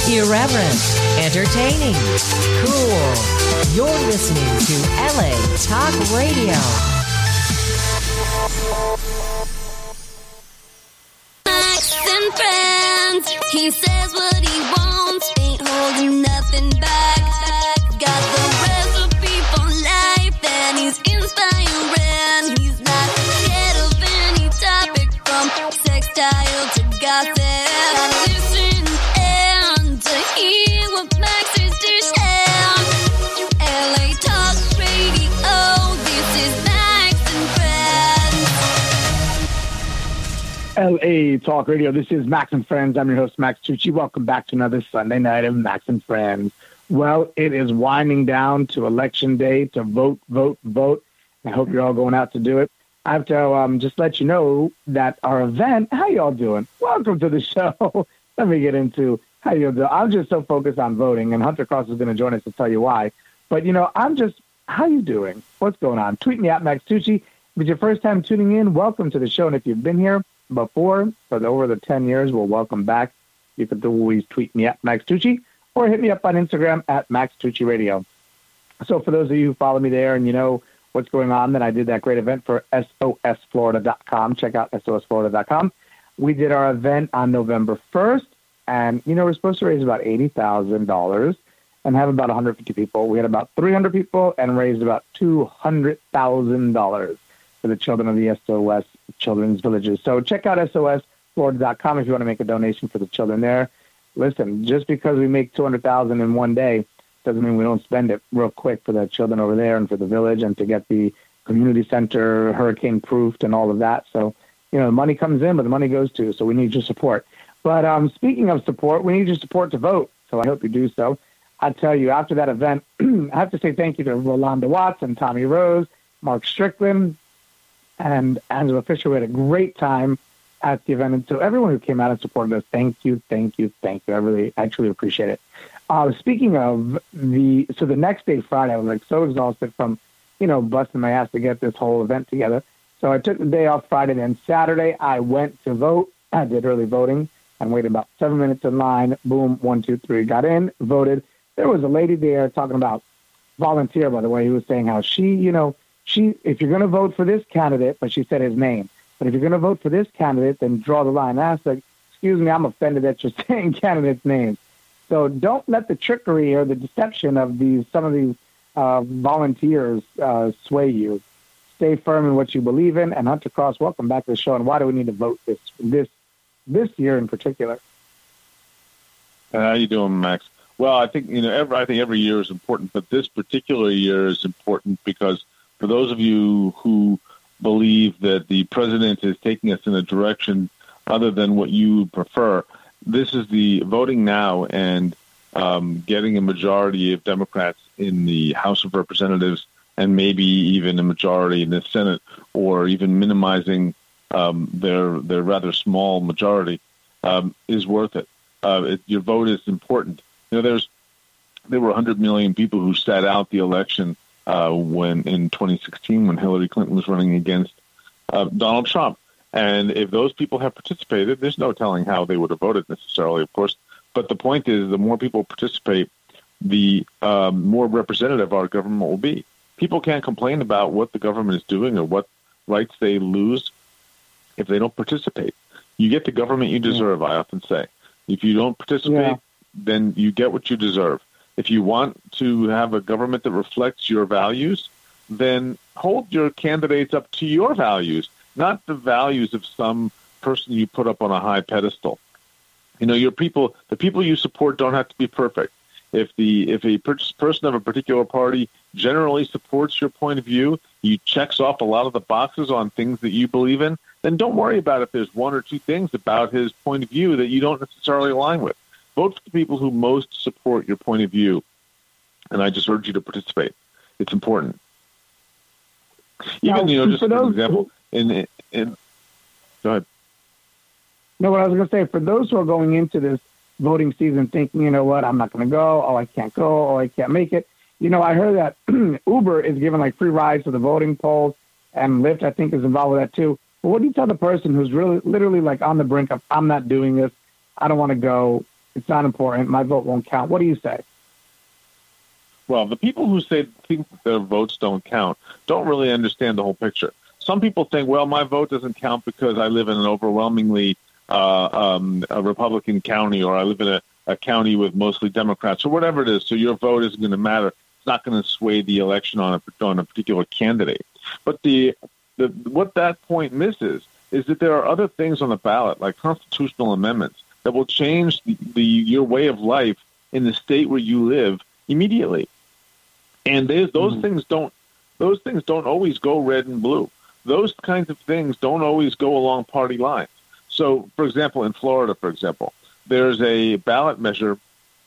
Irreverent, entertaining, cool. You're listening to LA Talk Radio. Max and friends, he says what he wants, ain't holding nothing back. Got the recipe for life, and he's inspiring. He's not scared of any topic, from sextile to gossip. Listen and to hear what Max is to share. LA Talk Radio, this is Max and Friends. LA Talk Radio, this is Max and Friends. I'm your host, Max Tucci. Welcome back to another Sunday night of Max and Friends. Well, it is winding down to election day to vote, vote, vote. I hope you're all going out to do it. I have to just let you know that our event, how y'all doing? Welcome to the show. Let me get into how you'll do. I'm just so focused on voting, and Hunter Cross is going to join us to tell you why. But, how you doing? What's going on? Tweet me at Max Tucci. If it's your first time tuning in, welcome to the show. And if you've been here before, for over the 10 years, well, welcome back. You can always tweet me at Max Tucci or hit me up on Instagram at Max Tucci Radio. So for those of you who follow me there and you know what's going on, then I did that great event for SOSFlorida.com. Check out SOSFlorida.com. We did our event on November 1st, and, we're supposed to raise about $80,000 and have about 150 people. We had about 300 people and raised about $200,000 for the children of the SOS Children's Villages. So check out SOSFlorida.com if you want to make a donation for the children there. Listen, just because we make $200,000 in one day doesn't mean we don't spend it real quick for the children over there and for the village and to get the community center hurricane-proofed and all of that. So, the money comes in, but the money goes too. So we need your support. But speaking of support, we need your support to vote. So I hope you do so. I tell you, after that event, I have to say thank you to Rolanda Watts and Tommy Rose, Mark Strickland, and Angela Fisher. We had a great time at the event. And so everyone who came out and supported us, thank you, thank you, thank you. I truly appreciate it. Speaking of the next day, Friday, I was so exhausted from, busting my ass to get this whole event together. So I took the day off Friday. Then Saturday, I went to vote. I did early voting and waited about 7 minutes in line. Boom, 1, 2, 3, got in, voted. There was a lady there talking about volunteer, by the way, who was saying how she, if you're going to vote for this candidate, but she said his name, but if you're going to vote for this candidate, then draw the line. I asked her, excuse me, I'm offended that you're saying candidates' names. So don't let the trickery or the deception of some of these volunteers sway you. Stay firm in what you believe in. And Hunter Cross, welcome back to the show. And why do we need to vote this year in particular? How you doing, Max? Well, I think every year is important, but this particular year is important because for those of you who believe that the president is taking us in a direction other than what you prefer, this is the voting now and getting a majority of Democrats in the House of Representatives and maybe even a majority in the Senate, or even minimizing their rather small majority is worth it. Your vote is important. There were 100 million people who sat out the election when in 2016 when Hillary Clinton was running against Donald Trump. And if those people have participated, there's no telling how they would have voted necessarily, of course. But the point is, the more people participate, the more representative our government will be. People can't complain about what the government is doing or what rights they lose if they don't participate. You get the government you deserve, I often say. If you don't participate, then you get what you deserve. If you want to have a government that reflects your values, then hold your candidates up to your values, not the values of some person you put up on a high pedestal. Your people, the people you support don't have to be perfect. If a person of a particular party generally supports your point of view, he checks off a lot of the boxes on things that you believe in, then don't worry about if there's one or two things about his point of view that you don't necessarily align with. Vote for the people who most support your point of view, and I just urge you to participate. It's important. Even, just for an example, go ahead. No, what I was going to say, for those who are going into this voting season thinking, you know what, I'm not going to go, I can't go, I can't make it. I heard that Uber is giving free rides to the voting polls, and Lyft, I think, is involved with that too. But what do you tell the person who's really literally on the brink of, I'm not doing this, I don't want to go, it's not important. My vote won't count. What do you say? Well, the people who think their votes don't count don't really understand the whole picture. Some people think, well, my vote doesn't count because I live in an overwhelmingly a Republican county, or I live in a county with mostly Democrats, or whatever it is. So your vote isn't going to matter. It's not going to sway the election on a particular candidate. But what that point misses is that there are other things on the ballot, like constitutional amendments, that will change your way of life in the state where you live immediately. And those things don't always go red and blue. Those kinds of things don't always go along party lines. So, for example, in Florida, there's a ballot measure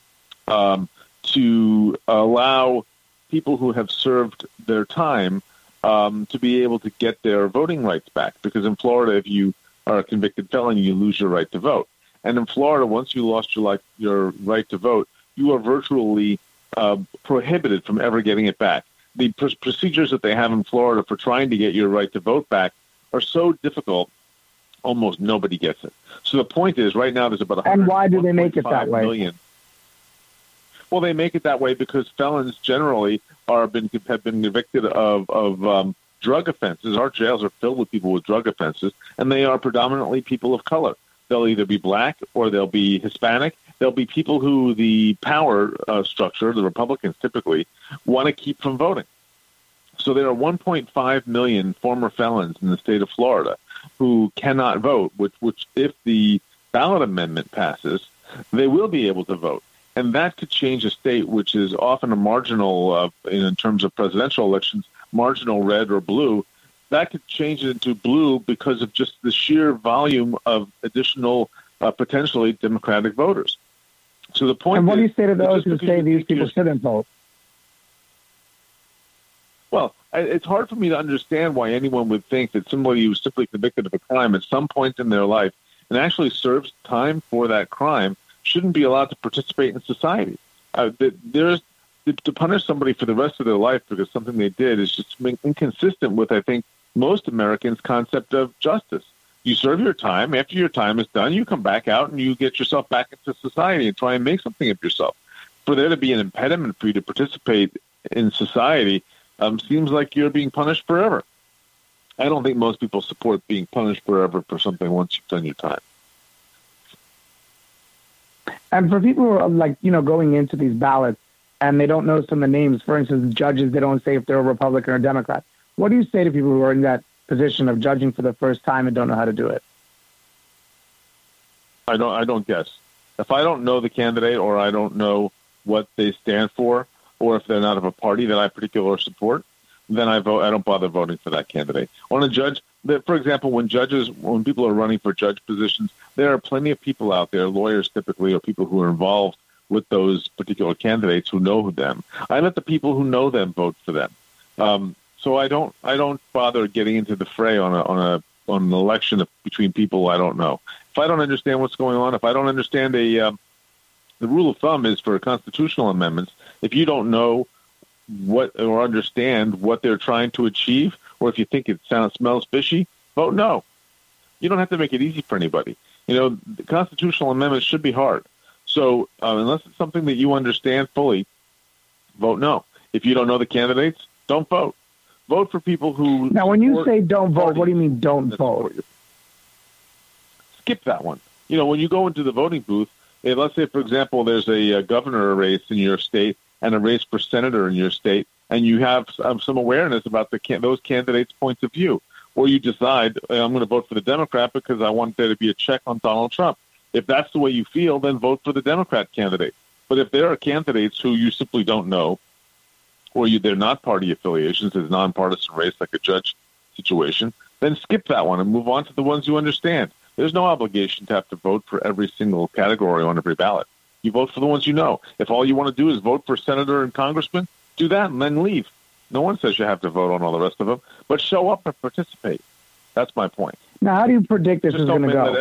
to allow people who have served their time to be able to get their voting rights back. Because in Florida, if you are a convicted felon, you lose your right to vote. And in Florida, once you lost your right to vote, you are virtually prohibited from ever getting it back. The procedures that they have in Florida for trying to get your right to vote back are so difficult, almost nobody gets it. So the point is, right now there's about 100. And why do they make it that way? Million. Well, they make it that way because felons generally have been convicted of drug offenses. Our jails are filled with people with drug offenses, and they are predominantly people of color. They'll either be black or they'll be Hispanic. They'll be people who the power structure, the Republicans typically, want to keep from voting. So there are 1.5 million former felons in the state of Florida who cannot vote, which if the ballot amendment passes, they will be able to vote. And that could change a state which is often a marginal, in terms of presidential elections, marginal red or blue. That could change it into blue because of just the sheer volume of additional potentially Democratic voters. So the point. And what do you say to is, those who say these people shouldn't vote? Well, it's hard for me to understand why anyone would think that somebody who's simply convicted of a crime at some point in their life and actually serves time for that crime shouldn't be allowed to participate in society. To punish somebody for the rest of their life because something they did is just inconsistent with, I think, most Americans' concept of justice. You serve your time. After your time is done, you come back out and you get yourself back into society and try and make something of yourself. For there to be an impediment for you to participate in society seems like you're being punished forever. I don't think most people support being punished forever for something once you've done your time. And for people who are going into these ballots and they don't know some of the names, for instance, judges, they don't say if they're a Republican or Democrat. What do you say to people who are in that position of judging for the first time and don't know how to do it? I don't guess. If I don't know the candidate or I don't know what they stand for, or if they're not of a party that I particularly support, then I vote. I don't bother voting for that candidate. On a judge, for example, when people are running for judge positions, there are plenty of people out there, lawyers typically, or people who are involved with those particular candidates who know them. I let the people who know them vote for them. So I don't bother getting into the fray on an election between people I don't know. If I don't understand what's going on, if I don't understand the rule of thumb is for constitutional amendments, if you don't know what or understand what they're trying to achieve, or if you think it smells fishy, vote no. You don't have to make it easy for anybody. The constitutional amendments should be hard. So unless it's something that you understand fully, vote no. If you don't know the candidates, don't vote. Vote for people who... Now, when you say don't vote, what do you mean don't vote? Skip that one. When you go into the voting booth, let's say, for example, there's a governor race in your state and a race for senator in your state, and you have some awareness about those candidates' points of view, or you decide, I'm going to vote for the Democrat because I want there to be a check on Donald Trump. If that's the way you feel, then vote for the Democrat candidate. But if there are candidates who you simply don't know, or they're not party affiliations, it's a nonpartisan race like a judge situation, then skip that one and move on to the ones you understand. There's no obligation to have to vote for every single category on every ballot. You vote for the ones you know. If all you want to do is vote for senator and congressman, do that and then leave. No one says you have to vote on all the rest of them, but show up and participate. That's my point. Now, how do you predict this is going to go?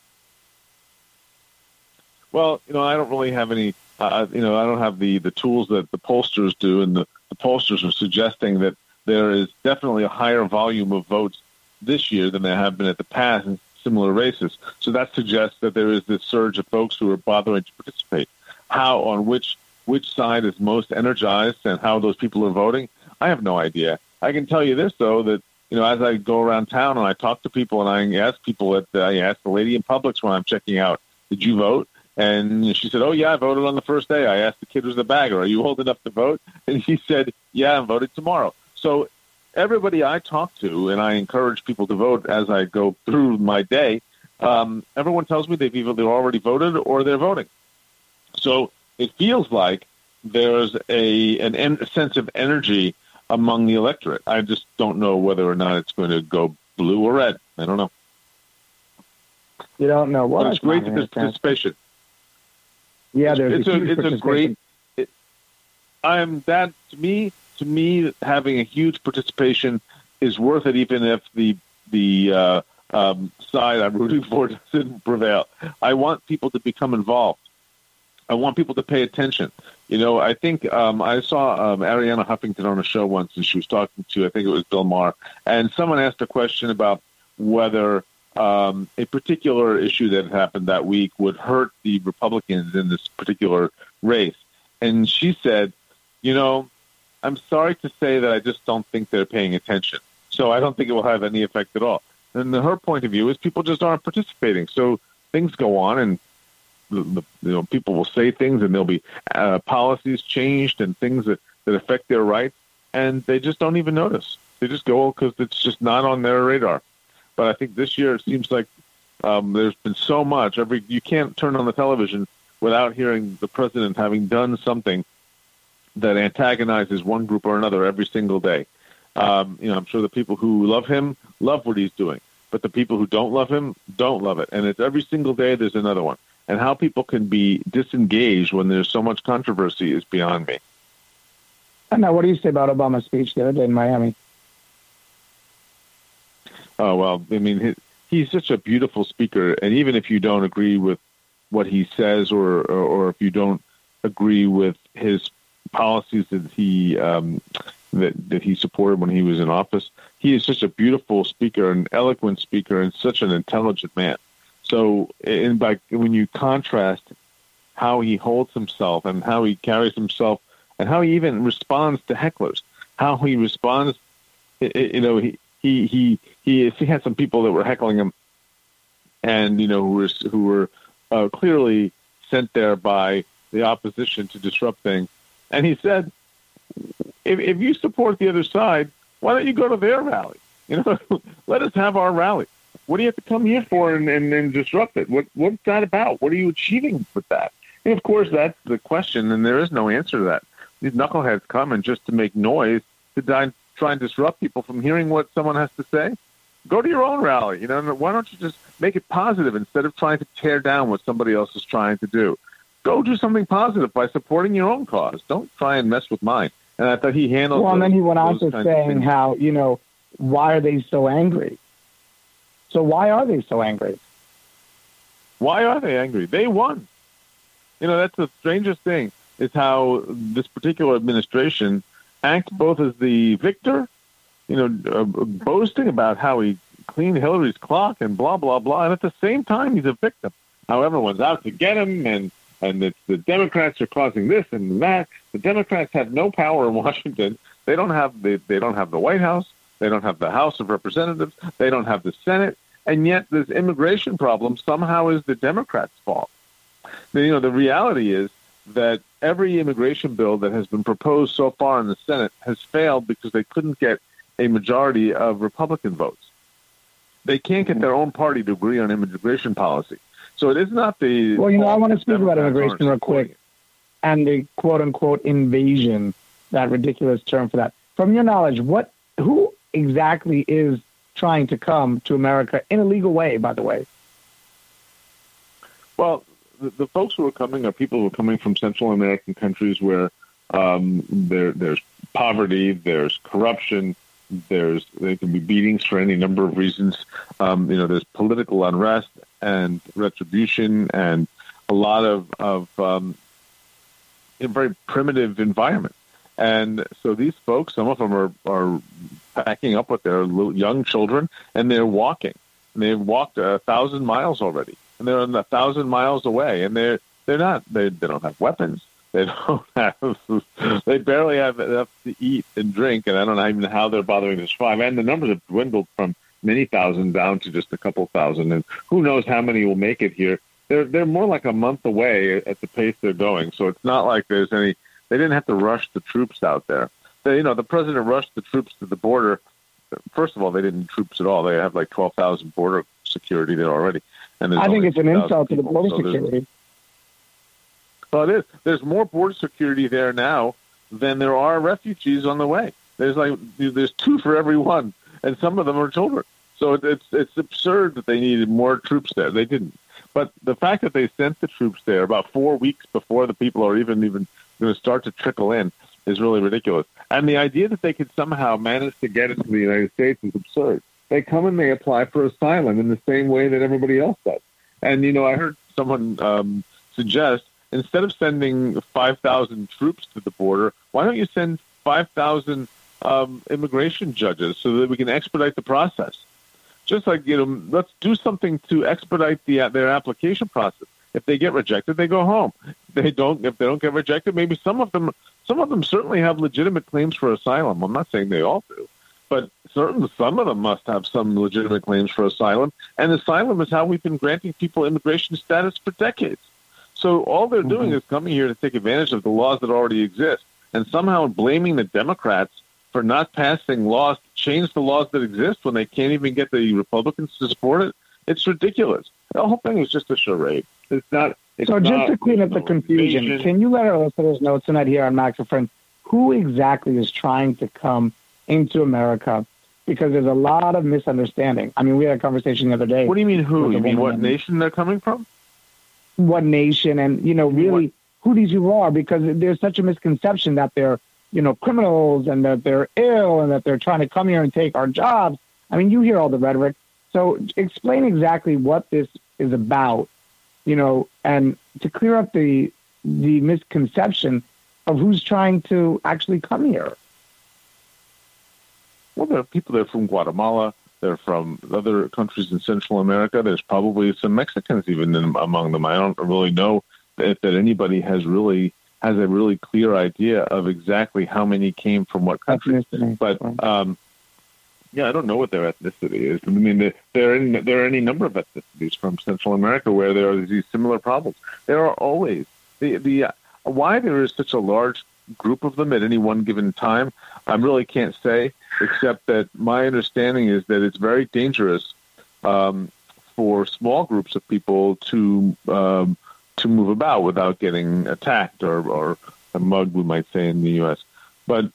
Well, I don't really have any, I don't have the tools that the pollsters do, and the pollsters are suggesting that there is definitely a higher volume of votes this year than there have been at the past, similar races. So that suggests that there is this surge of folks who are bothering to participate. How, on which side is most energized and how those people are voting, I have no idea. I can tell you this, though, that, as I go around town and I talk to people and I ask people, I ask the lady in Publix when I'm checking out, did you vote? And she said, oh, yeah, I voted on the first day. I asked the kid who's the bagger, are you old enough to vote? And he said, yeah, I'm voting tomorrow. So everybody I talk to, and I encourage people to vote as I go through my day, everyone tells me they've either already voted or they're voting. So it feels like there's a sense of energy among the electorate. I just don't know whether or not it's going to go blue or red. I don't know. You don't know what? But it's great that there's participation. Yeah, there's it's a great. To me, having a huge participation is worth it, even if the side I'm rooting for doesn't prevail. I want people to become involved. I want people to pay attention. I think I saw Arianna Huffington on a show once, and she was talking to, I think it was Bill Maher, and someone asked a question about whether a particular issue that happened that week would hurt the Republicans in this particular race. And she said, I'm sorry to say that I just don't think they're paying attention. So I don't think it will have any effect at all. And her point of view is people just aren't participating. So things go on, and people will say things, and there'll be policies changed and things that affect their rights, and they just don't even notice. They just go because it's just not on their radar. But I think this year it seems like there's been so much. You can't turn on the television without hearing the president having done something that antagonizes one group or another every single day. I'm sure the people who love him love what he's doing, but the people who don't love him don't love it. And it's every single day there's another one. And how people can be disengaged when there's so much controversy is beyond me. And now, what do you say about Obama's speech the other day in Miami? Oh, well, I mean, he's such a beautiful speaker. And even if you don't agree with what he says or if you don't agree with his policies that he that he supported when he was in office, he is such a beautiful speaker, an eloquent speaker, and such an intelligent man. So when you contrast how he holds himself and how he carries himself and how he even responds to hecklers, how he responds, he had some people that were heckling him and, who were clearly sent there by the opposition to disrupt things. And he said, if you support the other side, why don't you go to their rally? Let us have our rally. What do you have to come here for and disrupt it? What's that about? What are you achieving with that? And, of course, that's the question, and there is no answer to that. These knuckleheads come and just to make noise, to try and disrupt people from hearing what someone has to say. Go to your own rally. Why don't you just make it positive instead of trying to tear down what somebody else is trying to do? Go do something positive by supporting your own cause. Don't try and mess with mine. And I thought he handled. Well, and then he went on to saying how why are they so angry? So why are they so angry? Why are they angry? They won. That's the strangest thing is how this particular administration acts both as the victor, boasting about how he cleaned Hillary's clock and blah, blah, blah. And at the same time, he's a victim. How everyone's out to get him and it's the Democrats are causing this and that. The Democrats have no power in Washington. They don't have the White House. They don't have the House of Representatives. They don't have the Senate. And yet this immigration problem somehow is the Democrats' fault. The reality is that every immigration bill that has been proposed so far in the Senate has failed because they couldn't get a majority of Republican votes. They can't get their own party to agree on immigration policy. So it is not the... Well, I want to speak about immigration real quick and the quote-unquote invasion, that ridiculous term for that. From your knowledge, who exactly is trying to come to America in a legal way, by the way? Well, the folks who are coming are people who are coming from Central American countries where there's poverty, there's corruption, there can be beatings for any number of reasons. There's political unrest and retribution and a lot of a very primitive environment. And so these folks, some of them are packing up with their little young children, and they're walking. and they've walked 1,000 miles already, and they're 1,000 miles away, and they don't have weapons. They don't have. They barely have enough to eat and drink, and I don't know even how they're bothering to survive. And the numbers have dwindled from many thousand down to just a couple thousand, and who knows how many will make it here. They're more like a month away at the pace they're going. So it's not like there's any. They didn't have to rush the troops out there. The president rushed the troops to the border. First of all, they didn't need troops at all. They have like 12,000 border security there already. And I think it's an insult to the border security. Well, it is. There's more border security there now than there are refugees on the way. There's two for every one, and some of them are children. So it's absurd that they needed more troops there. They didn't. But the fact that they sent the troops there about 4 weeks before the people are even going to start to trickle in is really ridiculous. And the idea that they could somehow manage to get into the United States is absurd. They come and they apply for asylum in the same way that everybody else does. And, I heard someone suggest, instead of sending 5,000 troops to the border, why don't you send 5,000 immigration judges so that we can expedite the process? Just like, let's do something to expedite their application process. If they get rejected, they go home. If they don't get rejected, maybe some of them certainly have legitimate claims for asylum. I'm not saying they all do, but certainly some of them must have some legitimate claims for asylum. And asylum is how we've been granting people immigration status for decades. So all they're doing is coming here to take advantage of the laws that already exist, and somehow blaming the Democrats for not passing laws to change the laws that exist when they can't even get the Republicans to support it. It's ridiculous. The whole thing is just a charade. It's not. So just to clean up the confusion, can you let our listeners know tonight here on Max and Friends who exactly is trying to come into America? Because there's a lot of misunderstanding. I mean, we had a conversation the other day. What do you mean who? You mean what nation they're coming from? What nation, and really who these people are, because there's such a misconception that they're criminals and that they're ill and that they're trying to come here and take our jobs. I mean, you hear all the rhetoric. So explain exactly what this is about, and to clear up the misconception of who's trying to actually come here. Well, there are people that are from Guatemala. They're from other countries in Central America. There's probably some Mexicans even among them. I don't really know that anybody has a really clear idea of exactly how many came from what country. But I don't know what their ethnicity is. I mean, there are any number of ethnicities from Central America where there are these similar problems. There are always why there is such a large group of them at any one given time. I really can't say, except that my understanding is that it's very dangerous for small groups of people to move about without getting attacked or mugged, we might say in the U.S. But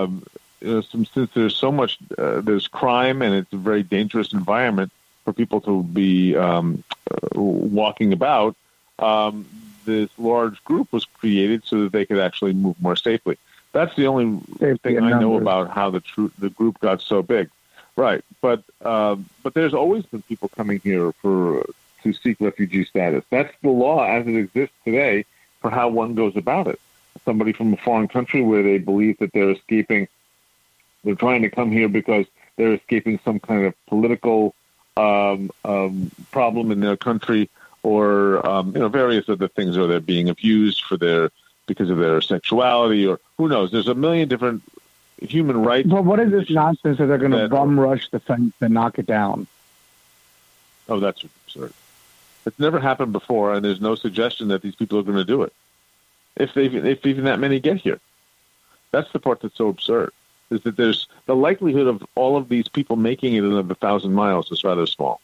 since there's so much, there's crime and it's a very dangerous environment for people to be walking about, this large group was created so that they could actually move more safely. That's the only thing I know about how the group got so big. Right. But there's always been people coming here to seek refugee status. That's the law as it exists today for how one goes about it. Somebody from a foreign country where they believe that they're trying to come here because they're escaping some kind of political problem in their country, or various other things, or they're being abused because of their sexuality, or who knows. There's a million different human rights. Well, what is this nonsense that they're going to bum rush the fence and knock it down? Oh, that's absurd. It's never happened before, and there's no suggestion that these people are going to do it. If even that many get here, that's the part that's so absurd. Is that there's the likelihood of all of these people making it another 1,000 miles is rather small.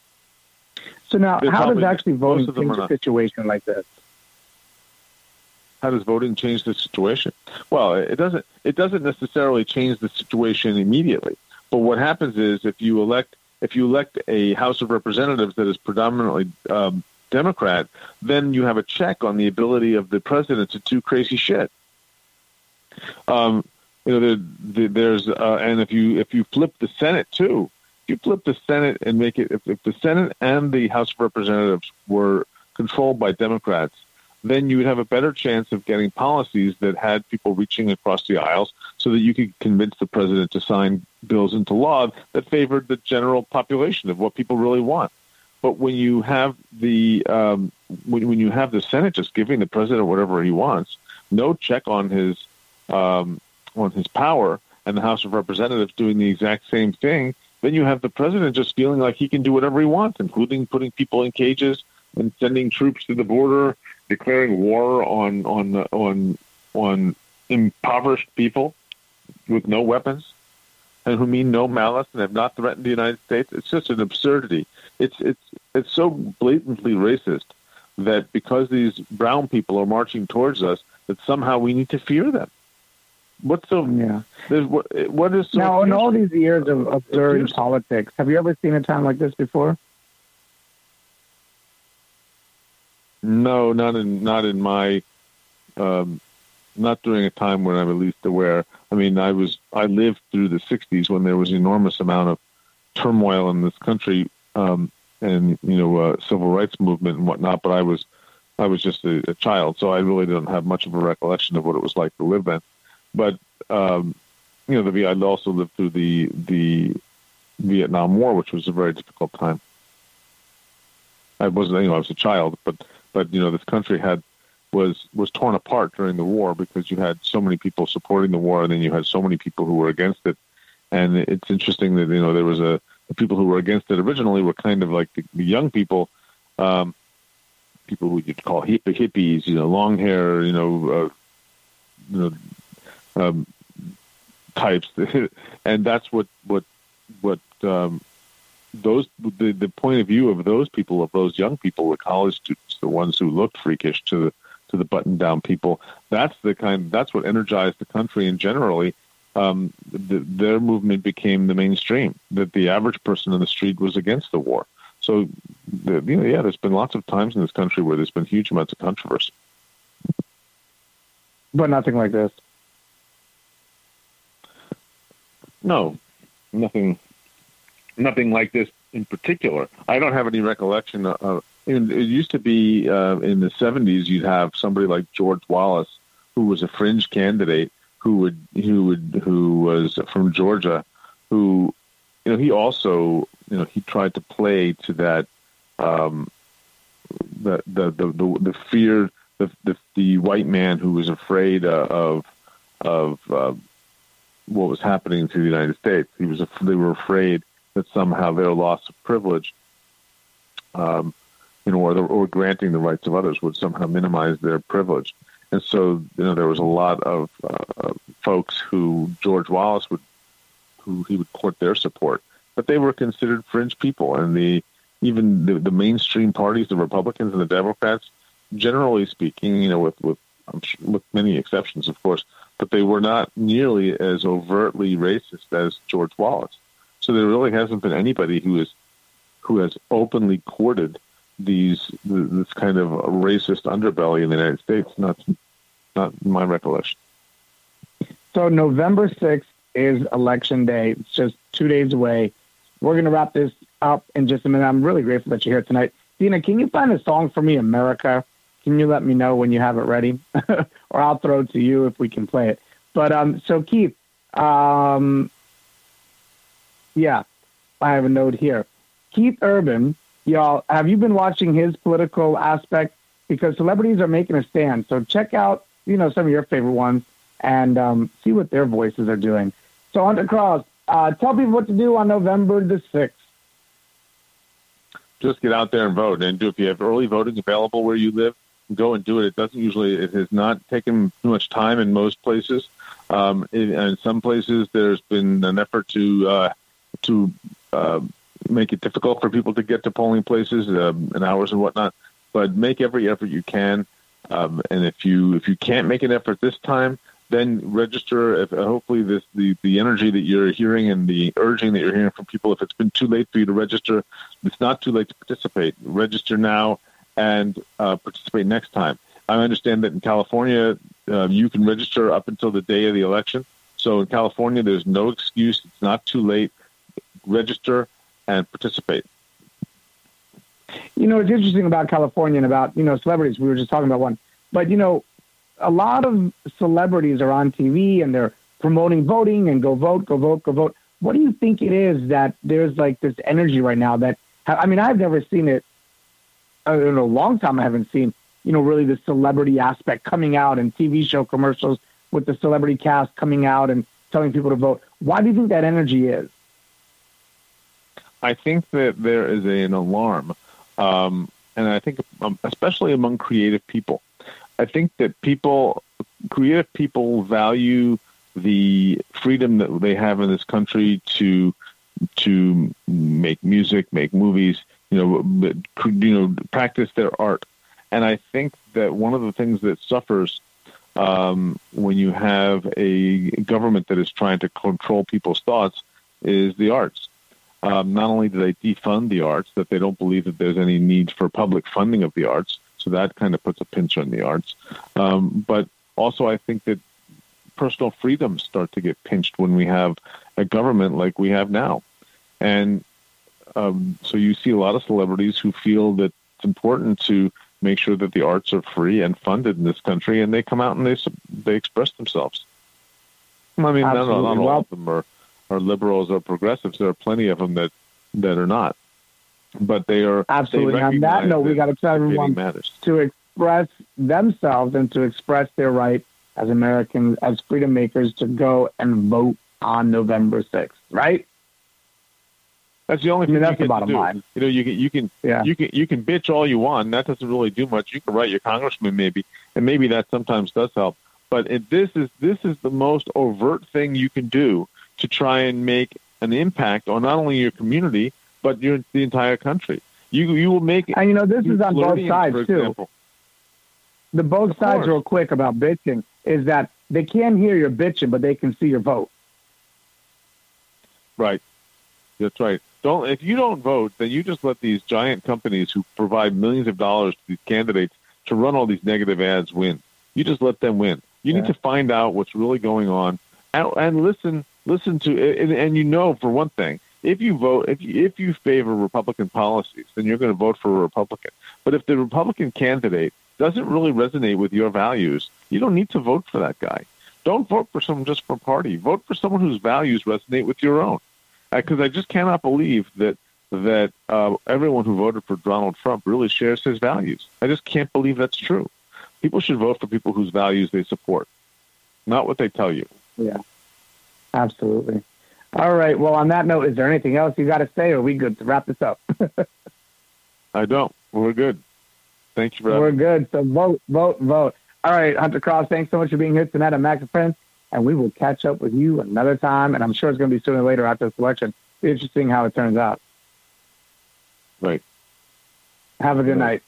So now, how does actually voting change a situation like this? How does voting change the situation? Well, it doesn't necessarily change the situation immediately. But what happens is if you elect a House of Representatives that is predominantly Democrat, then you have a check on the ability of the president to do crazy shit. There's and if you flip the Senate too. You flip the Senate and make it, if the Senate and the House of Representatives were controlled by Democrats, then you would have a better chance of getting policies that had people reaching across the aisles so that you could convince the president to sign bills into law that favored the general population of what people really want. But when you have the when you have the Senate just giving the president whatever he wants, no check on his power, and the House of Representatives doing the exact same thing, then you have the president just feeling like he can do whatever he wants, including putting people in cages and sending troops to the border, declaring war on impoverished people with no weapons and who mean no malice and have not threatened the United States. It's just an absurdity. It's so blatantly racist that because these brown people are marching towards us, that somehow we need to fear them. What's so? Yeah. What is so? Now, in all these years of observing politics, have you ever seen a time like this before? No, not in my, not during a time when I'm at least aware. I mean, I lived through the '60s when there was an enormous amount of turmoil in this country, and civil rights movement and whatnot. But I was just a child, so I really don't have much of a recollection of what it was like to live then. But I also lived through the Vietnam War, which was a very difficult time. I wasn't, I was a child, but this country was torn apart during the war because you had so many people supporting the war, and then you had so many people who were against it. And it's interesting that there was the people who were against it originally were kind of like the young people, people who you'd call hippies, long hair, types, and that's what the point of view of those people, of those young people, were college students, the ones who looked freakish to the button-down people. That's what energized the country, and generally, their movement became the mainstream. That the average person on the street was against the war. So, there's been lots of times in this country where there's been huge amounts of controversy, but nothing like this. No, nothing like this in particular. I don't have any recollection of. It used to be in the '70s. You'd have somebody like George Wallace, who was a fringe candidate, who was from Georgia, who, he also, he tried to play to that, the fear, the white man who was afraid of what was happening to the United States. They were afraid that somehow their loss of privilege, or granting the rights of others would somehow minimize their privilege. And so, there was a lot of folks who George Wallace would court their support, but they were considered fringe people. And even the mainstream parties, the Republicans and the Democrats, generally speaking, with many exceptions, of course, but they were not nearly as overtly racist as George Wallace. So there really hasn't been anybody who has openly courted this kind of racist underbelly in the United States. Not my recollection. So November 6th is Election Day. It's just 2 days away. We're going to wrap this up in just a minute. I'm really grateful that you're here tonight. Dina, can you find a song for me, America? Can you let me know when you have it ready? Or I'll throw it to you if we can play it. But so Keith, I have a note here. Keith Urban, y'all, have you been watching his political aspect? Because celebrities are making a stand. So check out, some of your favorite ones and see what their voices are doing. So Hunter Cross, tell people what to do on November the 6th. Just get out there and vote. And if you have early voting available where you live, go and do it. It has not taken too much time in most places. In some places, there's been an effort to make it difficult for people to get to polling places and hours and whatnot. But make every effort you can. And if you can't make an effort this time, then register. Hopefully, the energy that you're hearing and the urging that you're hearing from people. If it's been too late for you to register, it's not too late to participate. Register now and participate next time. I understand that in California, you can register up until the day of the election. So in California, there's no excuse. It's not too late. Register and participate. It's interesting about California and about, celebrities. We were just talking about one. But, a lot of celebrities are on TV and they're promoting voting and go vote, go vote, go vote. What do you think it is that there's like this energy right now that, I've never seen it in a long time. I haven't seen, really the celebrity aspect coming out and TV show commercials with the celebrity cast coming out and telling people to vote. Why do you think that energy is? I think that there is an alarm, and I think especially among creative people. I think that creative people value the freedom that they have in this country to make music, make movies, practice their art. And I think that one of the things that suffers when you have a government that is trying to control people's thoughts is the arts. Not only do they defund the arts, that they don't believe that there's any need for public funding of the arts, so that kind of puts a pinch on the arts. But also I think that personal freedoms start to get pinched when we have a government like we have now. And so you see a lot of celebrities who feel that it's important to make sure that the arts are free and funded in this country, and they come out and they express themselves. I mean, not all of them are liberals or progressives. There are plenty of them that are not. But they are absolutely. On that note, we got to tell everyone to express themselves and to express their right as Americans, as freedom makers, to go and vote on November 6th. Right? That's the only thing. That's the bottom line. You can bitch all you want. And that doesn't really do much. You can write your congressman maybe, and maybe that sometimes does help. But this is the most overt thing you can do to try and make an impact on not only your community but the entire country. You will make. And this is on both sides too. The both sides, real quick about bitching, is that they can't hear your bitching, but they can see your vote. Right. That's right. If you don't vote, then you just let these giant companies who provide millions of dollars to these candidates to run all these negative ads win. You just let them win. You need to find out what's really going on and listen to it. And for one thing, if you vote, if you favor Republican policies, then you're going to vote for a Republican. But if the Republican candidate doesn't really resonate with your values, you don't need to vote for that guy. Don't vote for someone just for a party. Vote for someone whose values resonate with your own. Because I just cannot believe that everyone who voted for Donald Trump really shares his values. I just can't believe that's true. People should vote for people whose values they support, not what they tell you. Yeah, absolutely. All right. Well, on that note, is there anything else you got to say, or are we good to wrap this up? I don't. We're good. Thank you for We're good. So vote, vote, vote. All right, Hunter Cross, thanks so much for being here tonight on Max and Friends, and we will catch up with you another time, and I'm sure it's going to be sooner or later after the selection. Be interesting how it turns out. Right. Have a good night.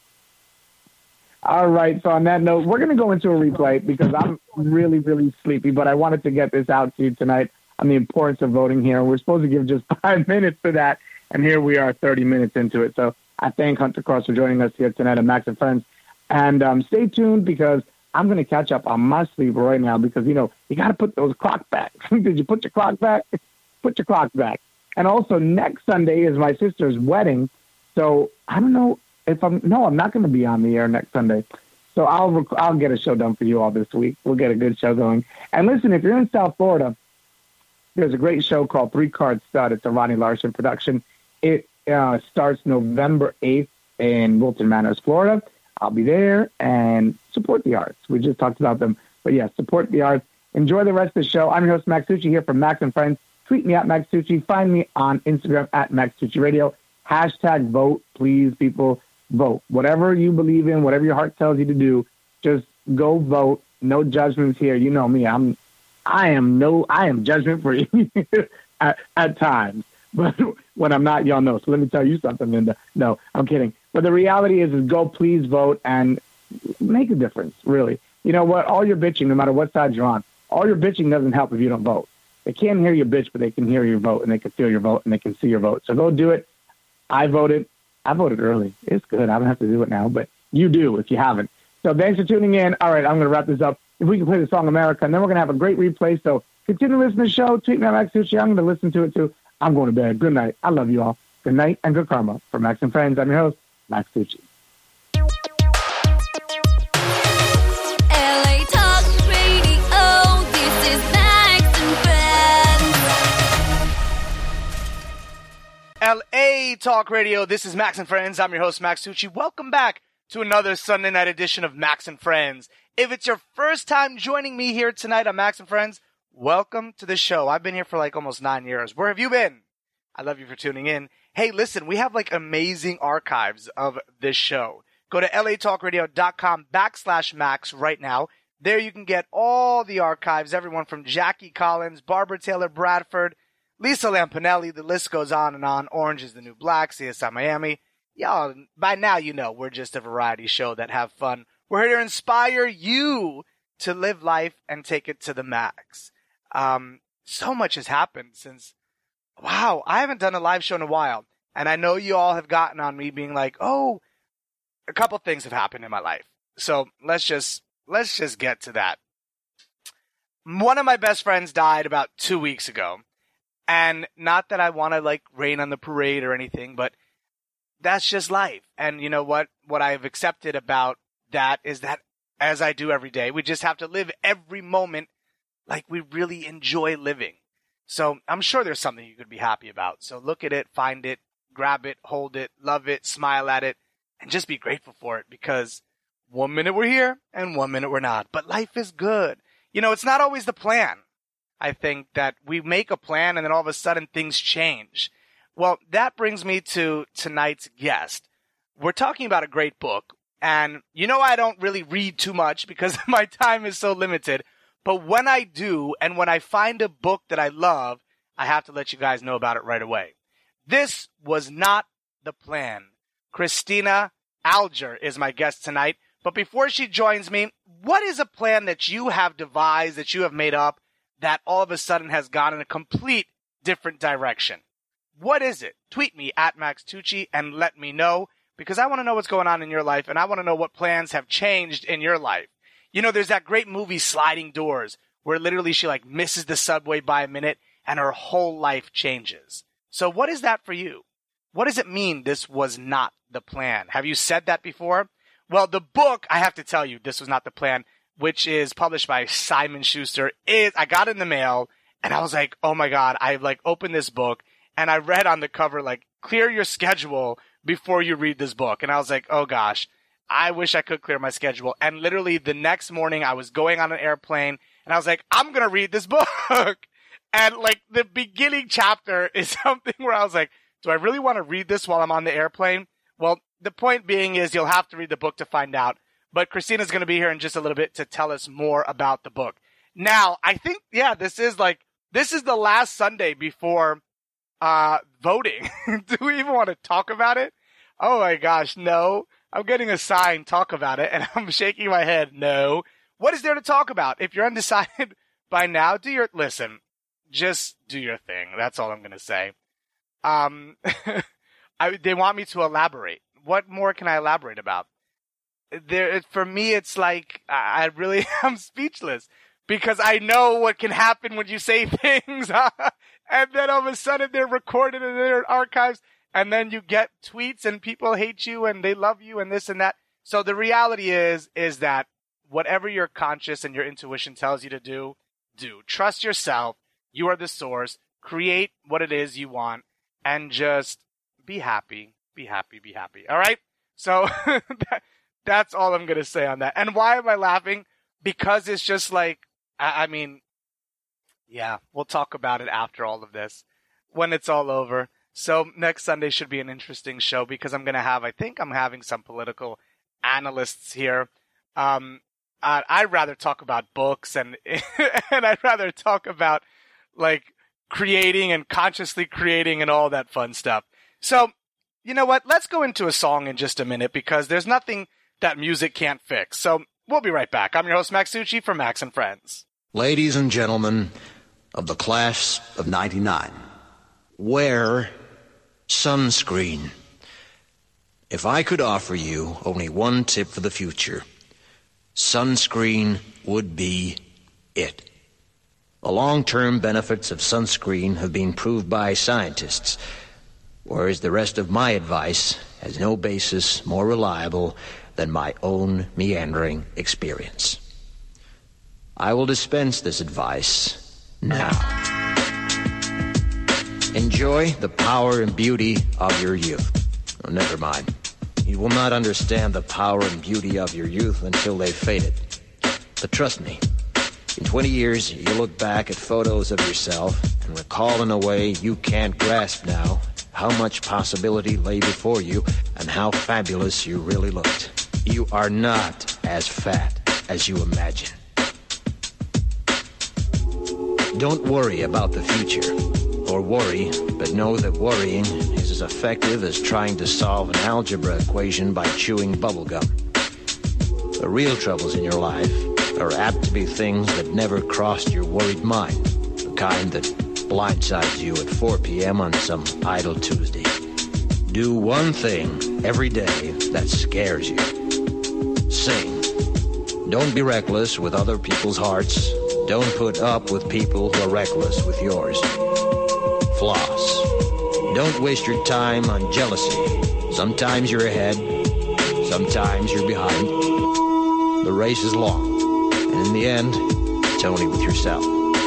All right, so on that note, we're going to go into a replay because I'm really, really sleepy, but I wanted to get this out to you tonight on the importance of voting here. We're supposed to give just 5 minutes for that, and here we are 30 minutes into it. So I thank Hunter Cross for joining us here tonight on Max and Friends. And stay tuned because I'm going to catch up on my sleep right now because, you got to put those clocks back. Did you put your clock back? Put your clock back. And also next Sunday is my sister's wedding. So I don't know if I'm not going to be on the air next Sunday. So I'll get a show done for you all this week. We'll get a good show going. And listen, if you're in South Florida, there's a great show called 3 Card Stud. It's a Ronnie Larson production. It starts November 8th in Wilton Manors, Florida. I'll be there and support the arts. We just talked about them. But yeah, support the arts. Enjoy the rest of the show. I'm your host, Max Tucci, here from Max and Friends. Tweet me at Max Tucci. Find me on Instagram at Max Tucci Radio. Hashtag vote, please, people. Vote. Whatever you believe in, whatever your heart tells you to do, just go vote. No judgments here. You know me. I am judgment free at times. But when I'm not, y'all know. So let me tell you something, Linda. No, I'm kidding. But the reality is go please vote and make a difference, really. You know what? All your bitching, no matter what side you're on, all your bitching doesn't help if you don't vote. They can't hear your bitch, but they can hear your vote, and they can feel your vote, and they can see your vote. So go do it. I voted early. It's good. I don't have to do it now, but you do if you haven't. So thanks for tuning in. All right, I'm going to wrap this up. If we can play the song America, and then we're going to have a great replay. So continue to listen to the show. Tweet me at Max Tucci. I'm going to listen to it, too. I'm going to bed. Good night. I love you all. Good night and good karma. For Max and Friends, I'm your host, Max Tucci. LA Talk Radio. This is Max and Friends. I'm your host, Max Tucci. Welcome back to another Sunday night edition of Max and Friends. If it's your first time joining me here tonight on Max and Friends, welcome to the show. I've been here for like almost 9 years. Where have you been? I love you for tuning in. Hey, listen, we have like amazing archives of this show. Go to latalkradio.com/Max right now. There you can get all the archives, everyone from Jackie Collins, Barbara Taylor Bradford, Lisa Lampanelli, the list goes on and on. Orange is the New Black, CSI Miami. Y'all, by now you know we're just a variety show that have fun. We're here to inspire you to live life and take it to the max. So much has happened since, wow, I haven't done a live show in a while. And I know you all have gotten on me being like, oh, a couple things have happened in my life. So let's just get to that. One of my best friends died about 2 weeks ago. And not that I want to like rain on the parade or anything, but that's just life. And you know what? What I've accepted about that is that, as I do every day, we just have to live every moment like we really enjoy living. So I'm sure there's something you could be happy about. So look at it, find it, grab it, hold it, love it, smile at it, and just be grateful for it, because 1 minute we're here and 1 minute we're not. But life is good. You know, it's not always the plan. I think that we make a plan and then all of a sudden things change. Well, that brings me to tonight's guest. We're talking about a great book. And you know I don't really read too much because my time is so limited. But when I do, and when I find a book that I love, I have to let you guys know about it right away. This was not the plan. Christina Alger is my guest tonight. But before she joins me, what is a plan that you have devised, that you have made up, that all of a sudden has gone in a complete different direction? What is it? Tweet me at Max Tucci and let me know, because I want to know what's going on in your life, and I want to know what plans have changed in your life. You know, there's that great movie Sliding Doors, where literally she like misses the subway by a minute and her whole life changes. So what is that for you? What does it mean this was not the plan? Have you said that before? Well, the book, I have to tell you, This Was Not the Plan, which is published by Simon Schuster, I got it in the mail, and I was like, oh my God, I like opened this book, and I read on the cover, like, clear your schedule before you read this book. And I was like, oh gosh, I wish I could clear my schedule. And literally the next morning I was going on an airplane, and I was like, I'm going to read this book. And like the beginning chapter is something where I was like, do I really want to read this while I'm on the airplane? Well, the point being is you'll have to read the book to find out. But Christina's going to be here in just a little bit to tell us more about the book. Now, I think, yeah, this is the last Sunday before voting. Do we even want to talk about it? Oh my gosh, no. I'm getting a sign, talk about it, and I'm shaking my head, no. What is there to talk about? If you're undecided by now, just do your thing. That's all I'm going to say. They want me to elaborate. What more can I elaborate about? For me, it's like, I'm speechless, because I know what can happen when you say things, and then all of a sudden they're recorded in their archives, and then you get tweets and people hate you and they love you and this and that. So the reality is that whatever your conscious and your intuition tells you to do. Trust yourself. You are the source. Create what it is you want, and just be happy. Be happy. Be happy. All right? So that's all I'm going to say on that. And why am I laughing? Because it's just like, I mean, yeah, we'll talk about it after all of this, when it's all over. So next Sunday should be an interesting show, because I'm having some political analysts here. I'd rather talk about books and I'd rather talk about like creating and consciously creating and all that fun stuff. So, you know what? Let's go into a song in just a minute, because there's nothing that music can't fix. So we'll be right back. I'm your host, Max Tucci, for Max and Friends. Ladies and gentlemen of the class of 99, wear sunscreen. If I could offer you only one tip for the future, sunscreen would be it. The long-term benefits of sunscreen have been proved by scientists, whereas the rest of my advice has no basis more reliable than my own meandering experience. I will dispense this advice now. Enjoy the power and beauty of your youth. Oh, never mind. You will not understand the power and beauty of your youth until they've faded. But trust me, in 20 years, you'll look back at photos of yourself and recall in a way you can't grasp now how much possibility lay before you and how fabulous you really looked. You are not as fat as you imagine. Don't worry about the future, or worry, but know that worrying is as effective as trying to solve an algebra equation by chewing bubblegum. The real troubles in your life are apt to be things that never crossed your worried mind, the kind that blindsides you at 4 p.m. on some idle Tuesday. Do one thing every day that scares you. Sing. Don't be reckless with other people's hearts. Don't put up with people who are reckless with yours. Floss. Don't waste your time on jealousy. Sometimes you're ahead, sometimes you're behind. The race is long, and in the end, it's only with yourself.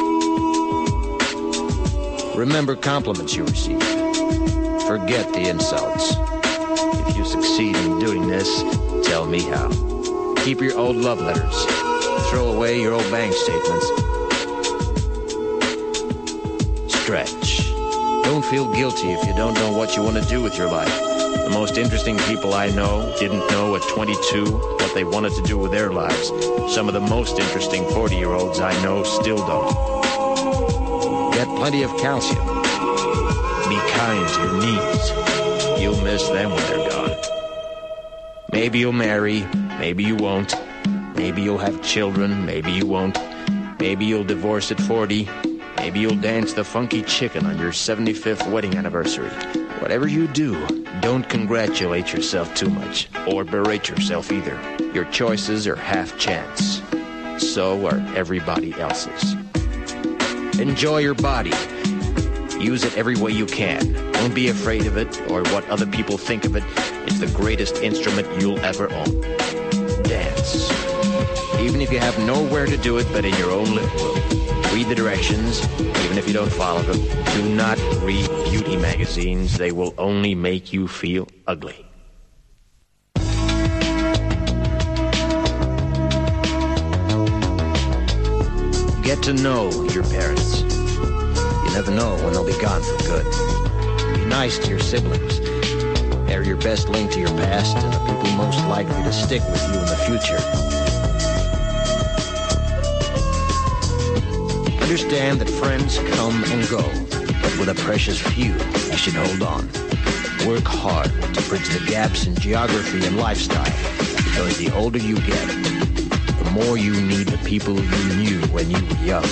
Remember compliments you receive. Forget the insults. If you succeed in doing this, tell me how. Keep your old love letters. Throw away your old bank statements. Stretch. Don't feel guilty if you don't know what you want to do with your life. The most interesting people I know didn't know at 22 what they wanted to do with their lives. Some of the most interesting 40-year-olds I know still don't. Get plenty of calcium. Be kind to your knees. You'll miss them when they're gone. Maybe you'll marry, maybe you won't. Maybe you'll have children, maybe you won't. Maybe you'll divorce at 40. Maybe you'll dance the funky chicken on your 75th wedding anniversary. Whatever you do, don't congratulate yourself too much, or berate yourself either. Your choices are half chance. So are everybody else's. Enjoy your body. Use it every way you can. Don't be afraid of it or what other people think of it. It's the greatest instrument you'll ever own. Dance. Even if you have nowhere to do it but in your own living room. Read the directions, even if you don't follow them. Do not read beauty magazines. They will only make you feel ugly. Get to know your parents. You never know when they'll be gone for good. Be nice to your siblings. They're your best link to your past and the people most likely to stick with you in the future. Understand that friends come and go, but with a precious few, you should hold on. Work hard to bridge the gaps in geography and lifestyle, because the older you get, the more you need the people you knew when you were young.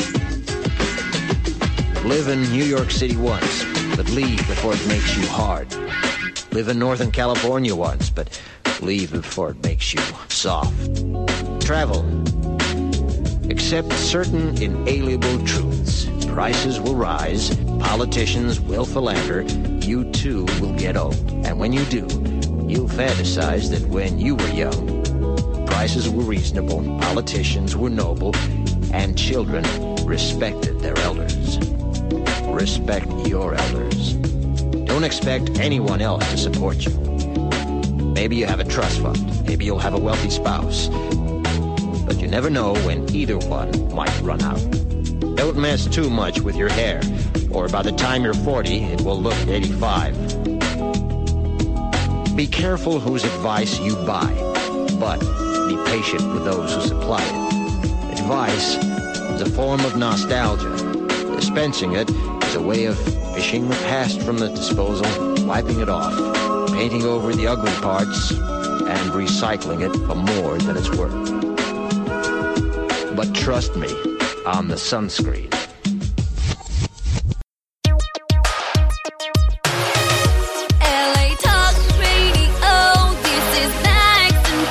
Live in New York City once, but leave before it makes you hard. Live in Northern California once, but leave before it makes you soft. Travel. Accept certain inalienable truths. Prices will rise, politicians will philander, you too will get old. And when you do, you'll fantasize that when you were young, prices were reasonable, politicians were noble, and children respected their elders. Respect your elders. Don't expect anyone else to support you. Maybe you have a trust fund. Maybe you'll have a wealthy spouse. But you never know when either one might run out. Don't mess too much with your hair, or by the time you're 40, it will look 85. Be careful whose advice you buy, but be patient with those who supply it. Advice is a form of nostalgia. Dispensing it is a way of fishing the past from the disposal, wiping it off, painting over the ugly parts, and recycling it for more than it's worth. But trust me on the sunscreen. LA Talk Radio, this is Max and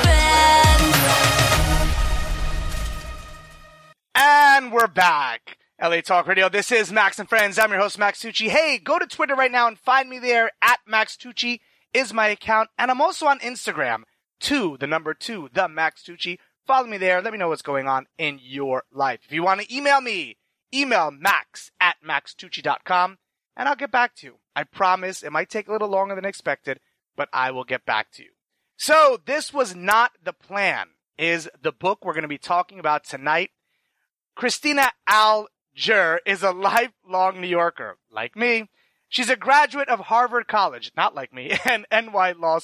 Friends. And we're back. LA Talk Radio, this is Max and Friends. I'm your host, Max Tucci. Hey, go to Twitter right now and find me there. At Max Tucci is my account. And I'm also on Instagram, the number 2, the Max Tucci. Follow me there. Let me know what's going on in your life. If you want to email me, email max@maxtucci.com. and I'll get back to you. I promise. It might take a little longer than expected, but I will get back to you. So This Was Not the Plan is the book we're going to be talking about tonight. Christina Alger is a lifelong New Yorker, like me. She's a graduate of Harvard College, not like me, and NYU Law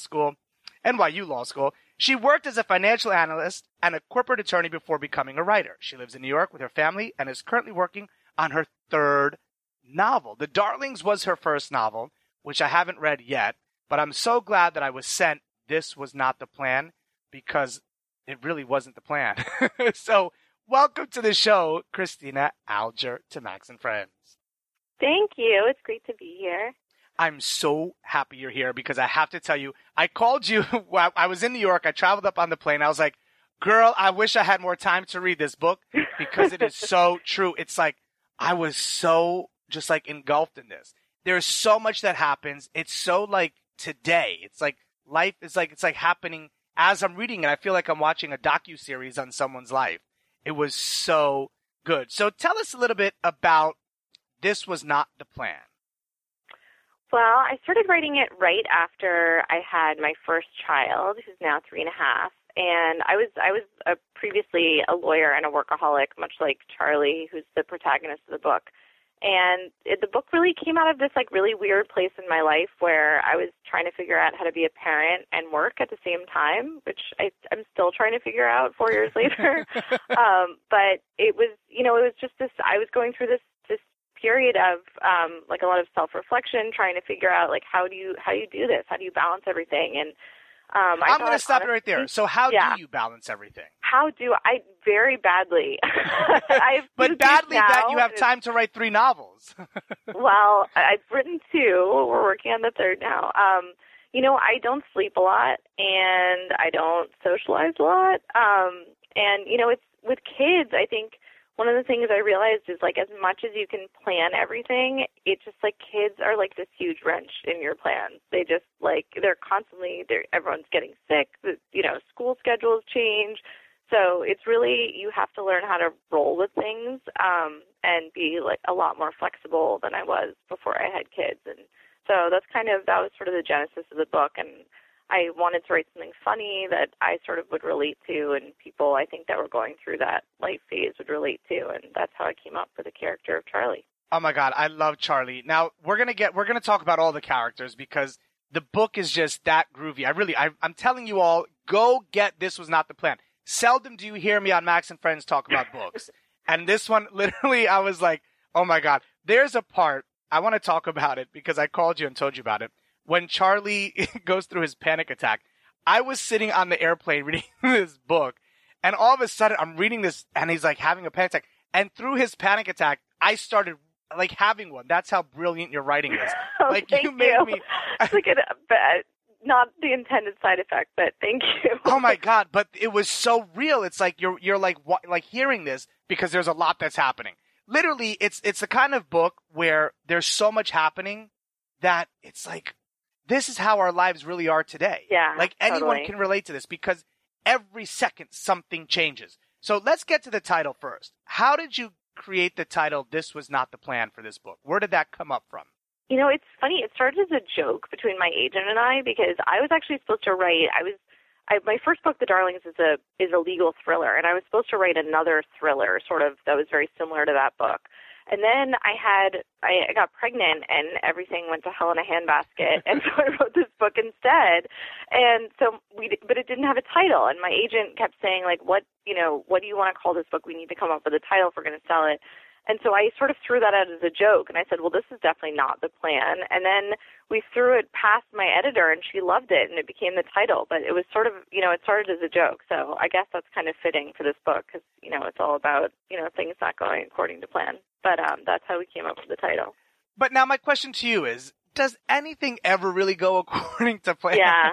School. She worked as a financial analyst and a corporate attorney before becoming a writer. She lives in New York with her family and is currently working on her third novel. The Darlings was her first novel, which I haven't read yet, but I'm so glad that I was sent This Was Not the Plan, because it really wasn't the plan. So welcome to the show, Christina Alger, to Max and Friends. Thank you. It's great to be here. I'm so happy you're here because I have to tell you, I called you while I was in New York. I traveled up on the plane. I was like, girl, I wish I had more time to read this book because it is so true. It's like I was so just like engulfed in this. There's so much that happens. It's so like today. It's like life is like, it's like happening as I'm reading it. I feel like I'm watching a docuseries on someone's life. It was so good. So tell us a little bit about This Was Not the Plan. Well, I started writing it right after I had my first child, who's now 3.5. And I was previously a lawyer and a workaholic, much like Charlie, who's the protagonist of the book. And the book really came out of this like really weird place in my life where I was trying to figure out how to be a parent and work at the same time, which I'm still trying to figure out 4 years later. But it was just this, I was going through this period of like a lot of self-reflection, trying to figure out like how do you do this? How do you balance everything? And I'm going to stop you right there. So how do you balance everything? How do I? Very badly. But badly that you have time to write 3 novels. Well, I've written 2. We're working on the 3rd now. I don't sleep a lot and I don't socialize a lot. And it's with kids, I think one of the things I realized is like as much as you can plan everything, it's just like kids are like this huge wrench in your plans. They just like everyone's getting sick. School schedules change. So it's really, you have to learn how to roll with things and be like a lot more flexible than I was before I had kids. And so that was sort of the genesis of the book. And I wanted to write something funny that I sort of would relate to, and people I think that were going through that life phase would relate to, and that's how I came up with the character of Charlie. Oh my God, I love Charlie. Now we're gonna talk about all the characters because the book is just that groovy. I'm telling you all, go get This Was Not the Plan. Seldom do you hear me on Max and Friends talk about books, and this one literally, I was like, oh my God. There's a part I want to talk about it because I called you and told you about it. When Charlie goes through his panic attack, I was sitting on the airplane reading this book, and all of a sudden I'm reading this, and he's like having a panic attack. And through his panic attack, I started like having one. That's how brilliant your writing is. Oh, like you made me. It's like not the intended side effect, but thank you. Oh my God! But it was so real. It's like you're like hearing this because there's a lot that's happening. Literally, it's the kind of book where there's so much happening that it's like, this is how our lives really are today. Yeah, like anyone totally can relate to this because every second something changes. So let's get to the title first. How did you create the title, This Was Not the Plan, for this book? Where did that come up from? It's funny. It started as a joke between my agent and I because I was actually supposed to write. My first book, The Darlings, is a legal thriller, and I was supposed to write another thriller, sort of that was very similar to that book. And then I got pregnant and everything went to hell in a handbasket. And so I wrote this book instead. And so but it didn't have a title. And my agent kept saying like, what do you want to call this book? We need to come up with a title if we're going to sell it. And so I sort of threw that out as a joke. And I said, well, this is definitely not the plan. And then we threw it past my editor and she loved it and it became the title. But it was sort of, it started as a joke. So I guess that's kind of fitting for this book because, it's all about, things not going according to plan. But that's how we came up with the title. But now my question to you is, does anything ever really go according to plan? Yeah.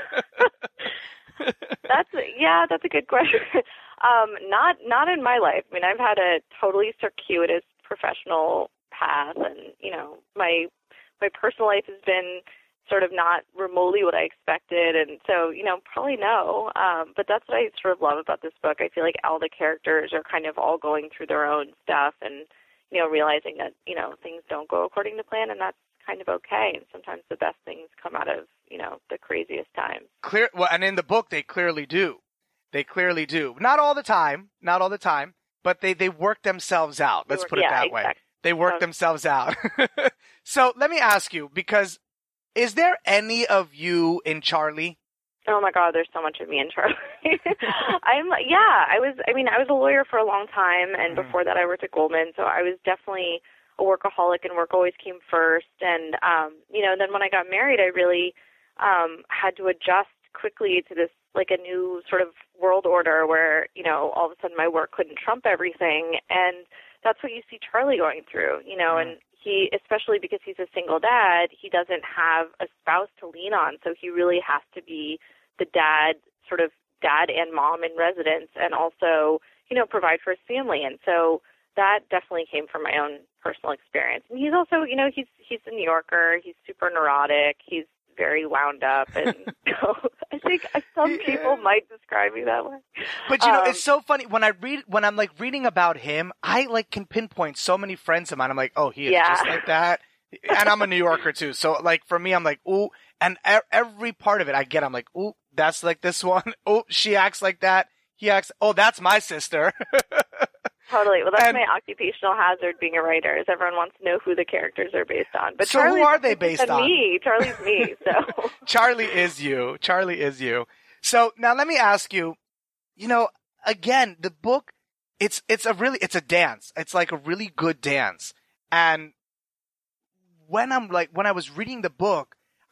That's a good question. Not in my life. I mean, I've had a totally circuitous professional path and, my personal life has been sort of not remotely what I expected. And so, probably no. But that's what I sort of love about this book. I feel like all the characters are kind of all going through their own stuff and, realizing that, things don't go according to plan, and that's kind of okay. And sometimes the best things come out of, the craziest times. Well, and in the book, they clearly do. They clearly do. Not all the time, but they work themselves out. Let's put it that way. They work themselves out. So let me ask you, because is there any of you in Charlie? Oh my God, there's so much of me in Charlie. I was a lawyer for a long time, and before that I worked at Goldman, so I was definitely a workaholic, and work always came first. And, then when I got married, I really had to adjust quickly to this, like a new sort of world order where, all of a sudden my work couldn't trump everything. And that's what you see Charlie going through, and he, especially because he's a single dad, he doesn't have a spouse to lean on. So he really has to be the dad and mom in residence, and also, provide for his family. And so that definitely came from my own personal experience. And he's also, he's a New Yorker. He's super neurotic. He's very wound up. And I think some people might describe me that way. But, it's so funny. When I'm like reading about him, I like can pinpoint so many friends of mine. I'm like, oh, he is just like that. And I'm a New Yorker too. So like for me, I'm like, ooh, and every part of it I get, I'm like, ooh, that's like this one. Oh, she acts like that. He acts, oh, that's my sister. Totally. Well, that's my occupational hazard being a writer, is everyone wants to know who the characters are based on. But so who are they based on? Me. Charlie's me. So Charlie is you. Charlie is you. So now let me ask you, again, the book, it's a dance. It's like a really good dance. And when I was reading the book,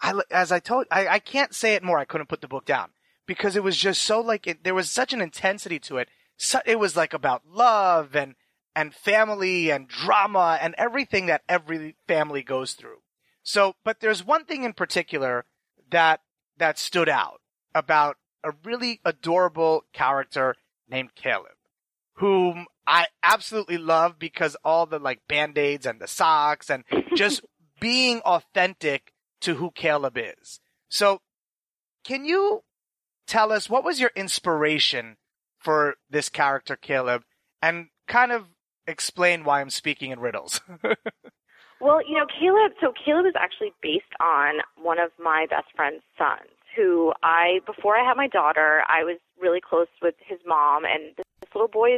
I can't say it more. I couldn't put the book down because it was just so there was such an intensity to it. So it was like about love and family and drama and everything that every family goes through. So, but there's one thing in particular that stood out about a really adorable character named Caleb, whom I absolutely love because all the like Band-Aids and the socks and just being authentic to who Caleb is. So can you tell us what was your inspiration for this character, Caleb, and kind of explain why I'm speaking in riddles? Well, Caleb is actually based on one of my best friend's sons, who before I had my daughter, I was really close with his mom, and this little boy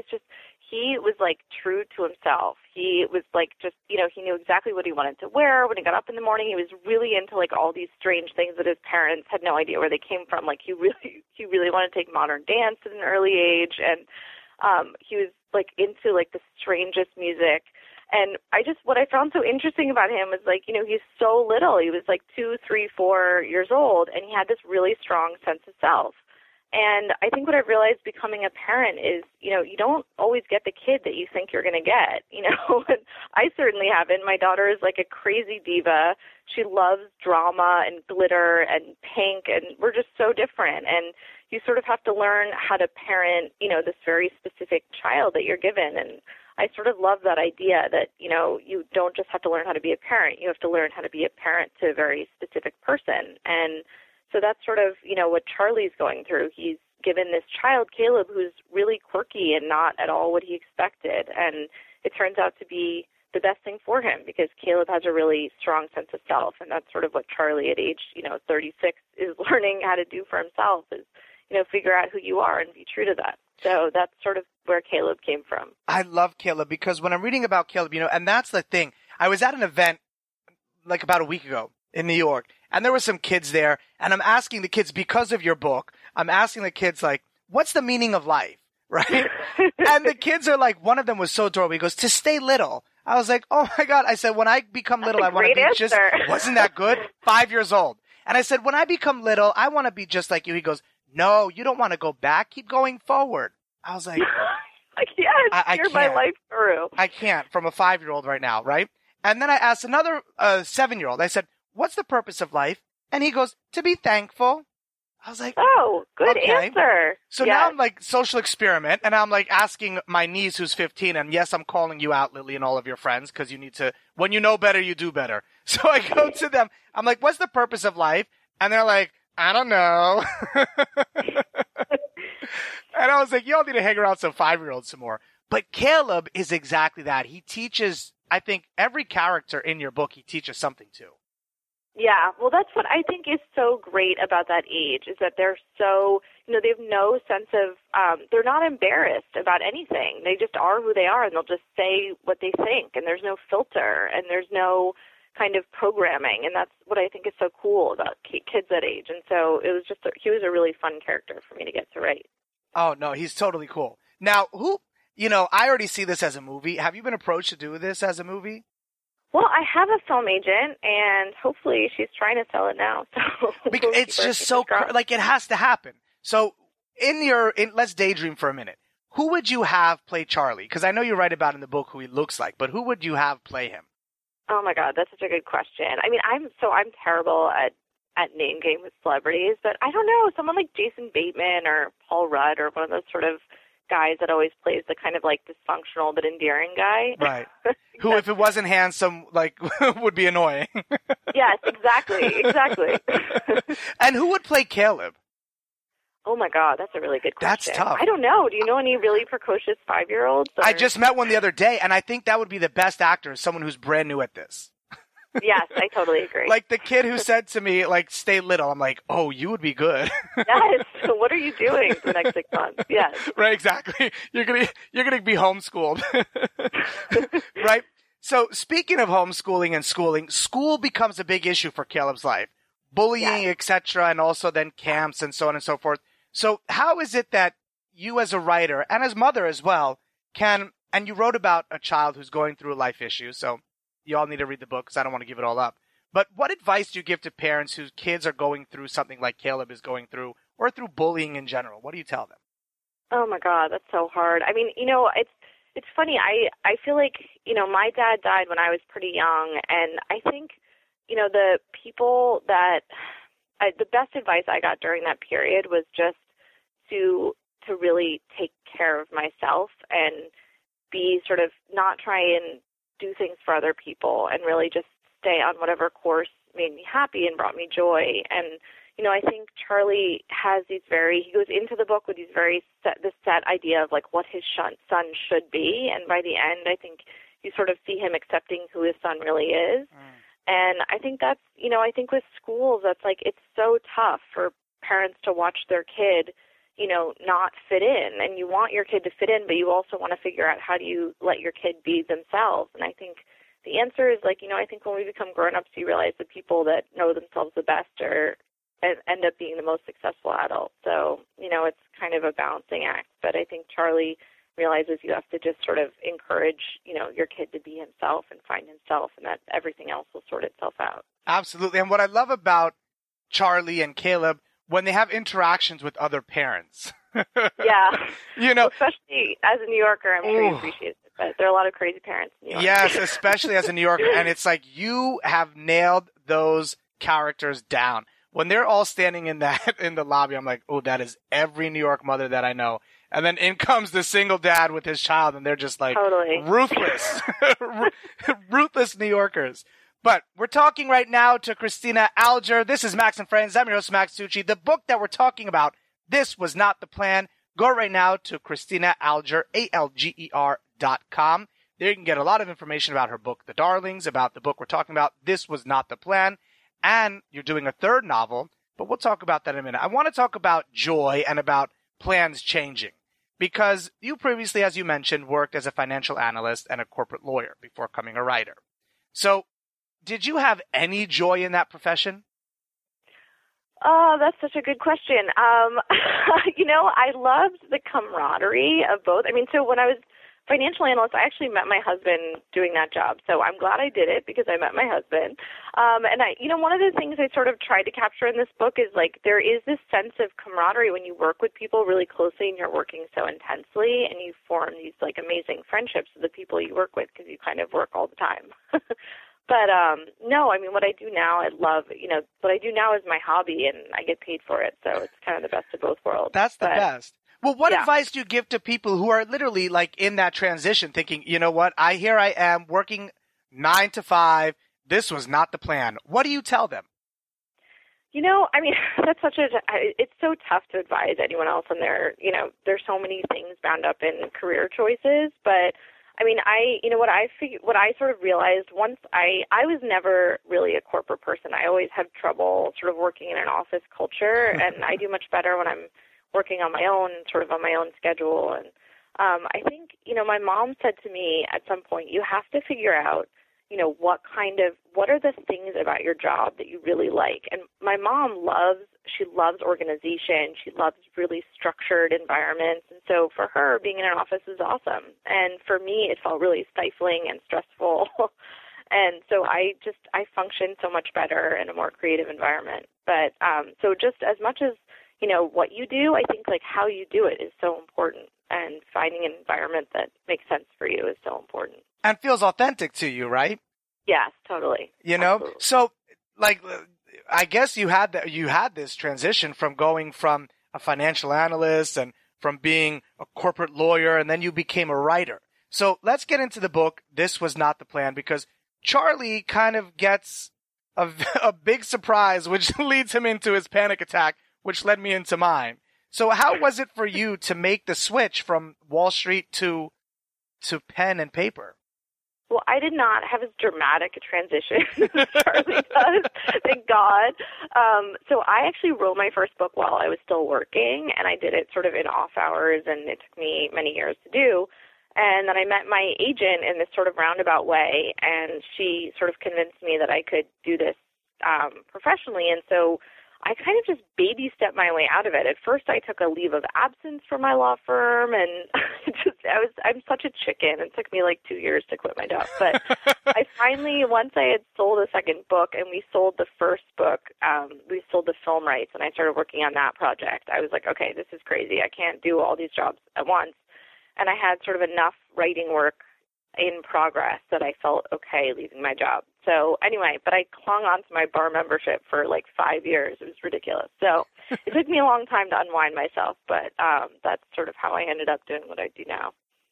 he was like true to himself. He was like he knew exactly what he wanted to wear when he got up in the morning. He was really into like all these strange things that his parents had no idea where they came from. Like he really wanted to take modern dance at an early age, and he was like into like the strangest music. And what I found so interesting about him was like, he's so little. He was like 2, 3, 4 years old, and he had this really strong sense of self. And I think what I've realized becoming a parent is, you don't always get the kid that you think you're going to get, and I certainly haven't. My daughter is like a crazy diva. She loves drama and glitter and pink, and we're just so different. And you sort of have to learn how to parent, this very specific child that you're given. And I sort of love that idea that, you don't just have to learn how to be a parent. You have to learn how to be a parent to a very specific person. And so that's sort of, what Charlie's going through. He's given this child, Caleb, who's really quirky and not at all what he expected. And it turns out to be the best thing for him because Caleb has a really strong sense of self. And that's sort of what Charlie at age, 36 is learning how to do for himself is, figure out who you are and be true to that. So that's sort of where Caleb came from. I love Caleb because when I'm reading about Caleb, and that's the thing. I was at an event like about a week ago in New York, and there were some kids there, and I'm asking the kids, because of your book, I'm asking the kids, like, what's the meaning of life, right? And the kids are like, one of them was so adorable. He goes, to stay little. I was like, oh my God. I said, when I become little, I want to be just, wasn't that good? 5 years old. And I said, when I become little, I want to be just like you. He goes, no, you don't want to go back. Keep going forward. I was like, I can't. I can't. My life through. I can't from a 5-year-old right now, right? And then I asked another 7-year-old. I said, what's the purpose of life? And he goes, to be thankful. I was like, oh, good answer. So now I'm like social experiment, and I'm like asking my niece who's 15, and yes, I'm calling you out, Lily, and all of your friends, because you need to, when you know better, you do better. So I go to them. I'm like, what's the purpose of life? And they're like, I don't know. And I was like, y'all need to hang around some 5-year-olds some more. But Caleb is exactly that. He teaches, I think, every character in your book, he teaches something to. Yeah, well, that's what I think is so great about that age, is that they're so, they have no sense of, they're not embarrassed about anything. They just are who they are, and they'll just say what they think, and there's no filter, and there's no kind of programming, and that's what I think is so cool about kids that age. And so it was just, he was a really fun character for me to get to write. Oh, no, he's totally cool. Now, I already see this as a movie. Have you been approached to do this as a movie? Well, I have a film agent, and hopefully she's trying to sell it now. So because it's just so like it has to happen. So let's daydream for a minute. Who would you have play Charlie? Because I know you write about in the book who he looks like, but who would you have play him? Oh my God, that's such a good question. I mean, I'm terrible at name game with celebrities, but I don't know, someone like Jason Bateman or Paul Rudd or one of those sort of guys that always plays the kind of like dysfunctional but endearing guy. Right. Who, if it wasn't handsome, like would be annoying. Yes, exactly. And who would play Caleb? Oh my God, that's a really good question. That's tough. I don't know. Do you know any really precocious 5-year-olds? I just met one the other day, and I think that would be the best actor, is someone who's brand new at this. Yes, I totally agree. Like the kid who said to me, like, stay little. I'm like, oh, you would be good. Yes. So what are you doing for the next 6 months? Yes. Right, exactly. You're gonna be homeschooled. Right? So speaking of homeschooling and schooling, school becomes a big issue for Caleb's life. Bullying, etc., and also then camps and so on and so forth. So how is it that you as a writer and as mother as well and you wrote about a child who's going through a life issue, so you all need to read the book because I don't want to give it all up. But what advice do you give to parents whose kids are going through something like Caleb is going through, or through bullying in general? What do you tell them? Oh my God, that's so hard. I mean, it's funny. I feel like, my dad died when I was pretty young, and I think, the people the best advice I got during that period was just to really take care of myself and be sort of not try and do things for other people, and really just stay on whatever course made me happy and brought me joy. And, I think Charlie has he goes into the book with this set idea of like what his son should be. And by the end, I think you sort of see him accepting who his son really is. And I think that's, I think with schools, that's like, it's so tough for parents to watch their kid, not fit in. And you want your kid to fit in, but you also want to figure out how do you let your kid be themselves. And I think the answer is like, I think when we become grown-ups, you realize the people that know themselves the best end up being the most successful adults. So, it's kind of a balancing act. But I think Charlie realizes you have to just sort of encourage, your kid to be himself and find himself, and that everything else will sort itself out. Absolutely. And what I love about Charlie and Caleb, when they have interactions with other parents. Yeah. Especially as a New Yorker, I'm sure you appreciate it. But there are a lot of crazy parents in New York. Yes, especially as a New Yorker. And it's like you have nailed those characters down. When they're all standing in the lobby, I'm like, oh, that is every New York mother that I know. And then in comes the single dad with his child, and they're just like totally ruthless, ruthless New Yorkers. But we're talking right now to Christina Alger. This is Max and Friends. I'm your host, Max Tucci. The book that we're talking about, This Was Not the Plan. Go right now to Christina Alger, ALGER.com. There you can get a lot of information about her book, The Darlings, about the book we're talking about, This Was Not the Plan. And you're doing a third novel, but we'll talk about that in a minute. I want to talk about joy and about plans changing, because you previously, as you mentioned, worked as a financial analyst and a corporate lawyer before becoming a writer. So did you have any joy in that profession? Oh, that's such a good question. I loved the camaraderie of both. I mean, so when I was financial analyst, I actually met my husband doing that job. So I'm glad I did it because I met my husband. And one of the things I sort of tried to capture in this book is like there is this sense of camaraderie when you work with people really closely and you're working so intensely, and you form these like amazing friendships with the people you work with because you kind of work all the time. But no, I mean, what I do now, I love, what I do now is my hobby, and I get paid for it. So it's kind of the best of both worlds. That's the best. Well, what advice do you give to people who are literally like in that transition thinking, you know what, I am working 9 to 5. This was not the plan. What do you tell them? I mean, it's so tough to advise anyone else on there's so many things bound up in career choices, but I mean, what I sort of realized once I was never really a corporate person. I always had trouble sort of working in an office culture, and I do much better when I'm working on my own, sort of on my own schedule. And I think, my mom said to me at some point, you have to figure out, what are the things about your job that you really like? And my mom loves organization. She loves really structured environments. And so for her, being in an office is awesome. And for me, it felt really stifling and stressful. And so I function so much better in a more creative environment. But so just as much as, what you do, I think like how you do it is so important. And finding an environment that makes sense for you is so important. And feels authentic to you, right? Yes, totally. Absolutely. So like, I guess you had this transition from going from a financial analyst and from being a corporate lawyer, and then you became a writer. So let's get into the book, This Was Not the Plan, because Charlie kind of gets a big surprise, which leads him into his panic attack, which led me into mine. So how was it for you to make the switch from Wall Street to pen and paper? Well, I did not have as dramatic a transition as Charlie does, thank God. So I actually wrote my first book while I was still working, and I did it sort of in off hours, and it took me many years to do. And then I met my agent in this sort of roundabout way, and she sort of convinced me that I could do this professionally. And so I kind of just baby stepped my way out of it. At first, I took a leave of absence from my law firm, and I'm such a chicken. It took me like 2 years to quit my job. But I finally, once I had sold the second book and we sold the first book, we sold the film rights, and I started working on that project. I was like, okay, this is crazy. I can't do all these jobs at once. And I had sort of enough writing work in progress that I felt okay leaving my job. So anyway, but I clung on to my bar membership for like 5 years. It was ridiculous. So it took me a long time to unwind myself, but that's sort of how I ended up doing what I do now.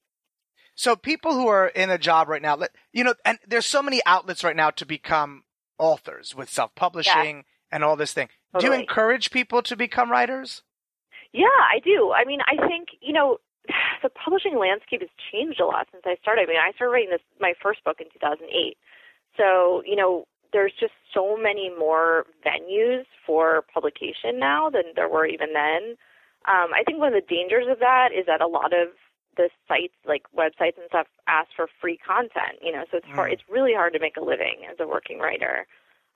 So people who are in a job right now, and there's so many outlets right now to become authors with self-publishing and all this thing. Totally. Do you encourage people to become writers? Yeah, I do. I mean, I think, the publishing landscape has changed a lot since I started. I mean, I started writing my first book in 2008. So, there's just so many more venues for publication now than there were even then. I think one of the dangers of that is that a lot of the sites, like websites and stuff, ask for free content, so it's hard. It's really hard to make a living as a working writer.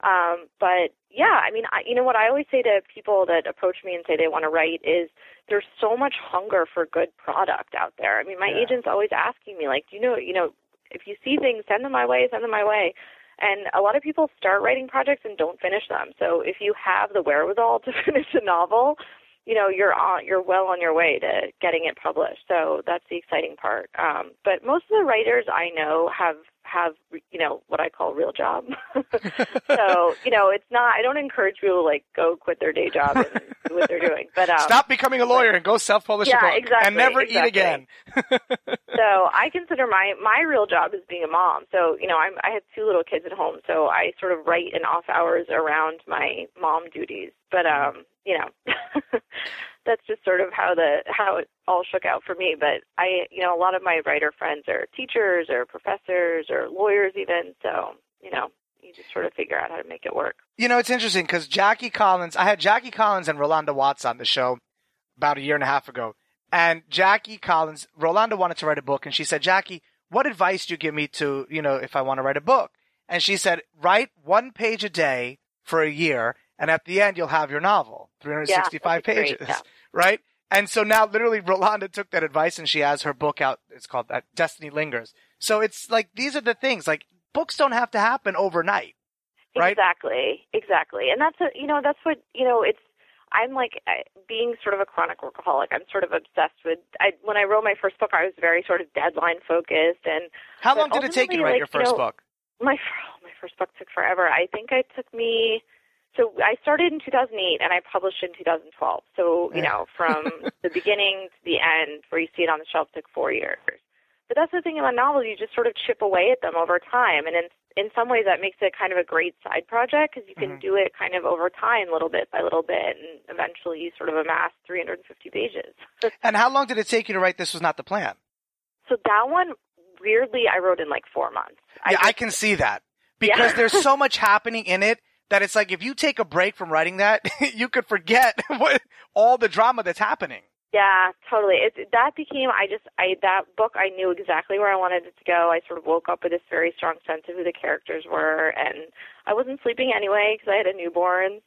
But yeah, I mean, what I always say to people that approach me and say they want to write is there's so much hunger for good product out there. I mean, my agent's always asking me, like, if you see things, send them my way. And a lot of people start writing projects and don't finish them. So if you have the wherewithal to finish a novel, you're well on your way to getting it published. So that's the exciting part. But most of the writers I know have what I call real job. So, it's not, I don't encourage people to like go quit their day job and do what they're doing. But stop becoming a lawyer and go self-publish a book. Exactly, and never eat again. So I consider my real job as being a mom. So, I have 2 little kids at home, so I sort of write in off hours around my mom duties. But that's just sort of how it all shook out for me. But a lot of my writer friends are teachers or professors or lawyers even. So, you just sort of figure out how to make it work. It's interesting because I had Jackie Collins and Rolanda Watts on the show about a year and a half ago. And Rolanda wanted to write a book, and she said, Jackie, what advice do you give me to, if I want to write a book? And she said, write 1 page a day for a year, and at the end you'll have your novel, 365 pages, right? And so now literally Rolanda took that advice and she has her book out. It's called Destiny Lingers. So it's like, these are the things, like books don't have to happen overnight, right? Exactly. And that's what, I'm like being sort of a chronic workaholic. I'm sort of obsessed with, when I wrote my first book, I was very sort of deadline focused. And how long did it take you to write your first book? My first book took forever. I think it took me, so I started in 2008 and I published in 2012. So, from the beginning to the end where you see it on the shelf took 4 years. But that's the thing about novels, you just sort of chip away at them over time. And in some ways that makes it kind of a great side project because you can do it kind of over time, little bit by little bit, and eventually you sort of amass 350 pages. And how long did it take you to write This Was Not the Plan? So that one, weirdly, I wrote in like 4 months. I can see that because there's so much happening in it that it's like if you take a break from writing that, you could forget all the drama that's happening. Yeah, totally. That book, I knew exactly where I wanted it to go. I sort of woke up with this very strong sense of who the characters were, and I wasn't sleeping anyway because I had a newborn.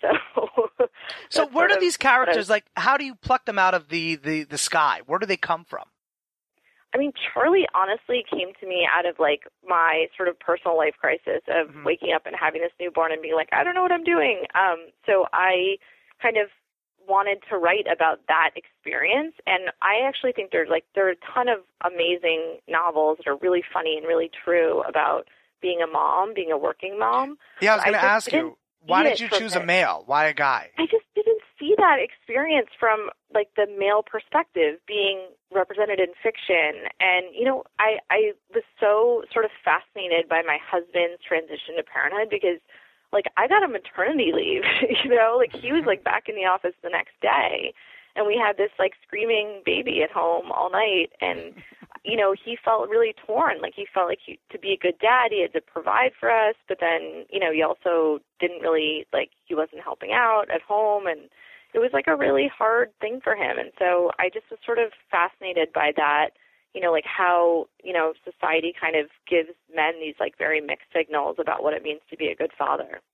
So where do these characters, like, how do you pluck them out of the sky? Where do they come from? I mean, Charlie honestly came to me out of, like, my sort of personal life crisis of waking up and having this newborn and being like, I don't know what I'm doing. So I kind of wanted to write about that experience, and I actually think there are a ton of amazing novels that are really funny and really true about being a mom, being a working mom. Yeah, I was going to ask you, why did you choose a male? Why a guy? I just didn't see that experience from, like, the male perspective being represented in fiction. And, you know, I was so sort of fascinated by my husband's transition to parenthood because, like, I got a maternity leave, you know, like he was like back in the office the next day and we had this like screaming baby at home all night. And, you know, he felt really torn. Like he felt like to be a good dad, he had to provide for us. But then, you know, he also didn't really he wasn't helping out at home. And it was like a really hard thing for him. And so I just was sort of fascinated by that. You know, like how, you know, society kind of gives men these like very mixed signals about what it means to be a good father.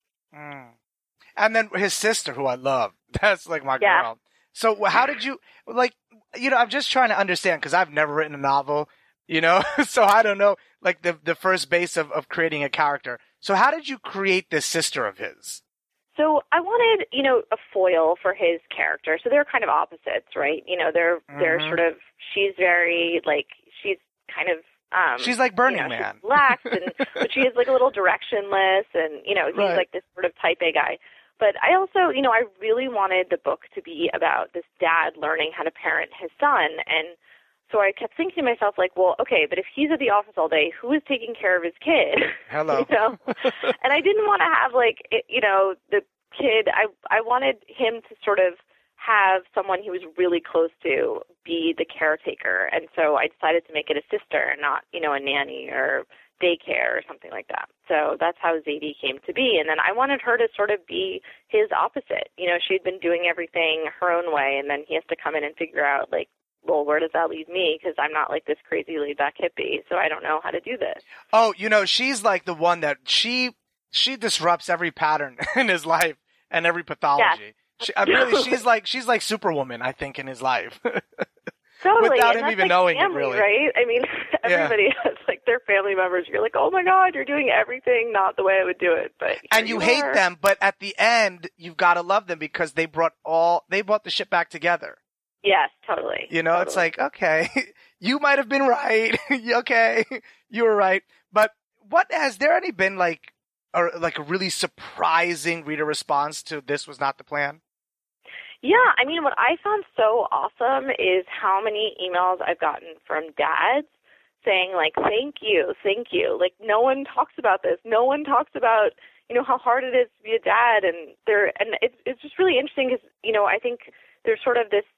And then his sister, who I love, that's like my girl. So how did you, like, you know, I'm just trying to understand because I've never written a novel, you know, so I don't know, like the first base of creating a character. So how did you create this sister of his? So I wanted, you know, a foil for his character. So they're kind of opposites, right? You know, they're sort of, she's very, like, she's kind of, she's like Burning Man. She's lax, but she is like a little directionless, and, you know, he's like this sort of type A guy. But I also, you know, I really wanted the book to be about this dad learning how to parent his son. And so I kept thinking to myself, like, well, okay, but if he's at the office all day, who is taking care of his kid? Hello. You know? And I didn't want to have, like, you know, the kid, I wanted him to sort of have someone he was really close to be the caretaker. And so I decided to make it a sister and not, you know, a nanny or daycare or something like that. So that's how Zadie came to be. And then I wanted her to sort of be his opposite. You know, she'd been doing everything her own way, and then he has to come in and figure out, like, well, where does that leave me? Because I'm not like this crazy laid-back hippie, so I don't know how to do this. Oh, you know, she's like the one that she disrupts every pattern in his life and every pathology. Yes. She's like Superwoman, I think, in his life. Totally. Without and him even like knowing family, it, really. Right? I mean, everybody has like their family members. You're like, oh my God, you're doing everything not the way I would do it. But and you hate them, but at the end, you've got to love them because they brought the ship back together. Yes, totally. You know, totally. It's like, okay, you might have been right. Okay, you were right. But has there any been like a really surprising reader response to This Was Not the Plan? Yeah, I mean, what I found so awesome is how many emails I've gotten from dads saying, like, thank you. Like, no one talks about this. No one talks about, you know, how hard it is to be a dad. And it's just really interesting because, you know, I think there's sort of this,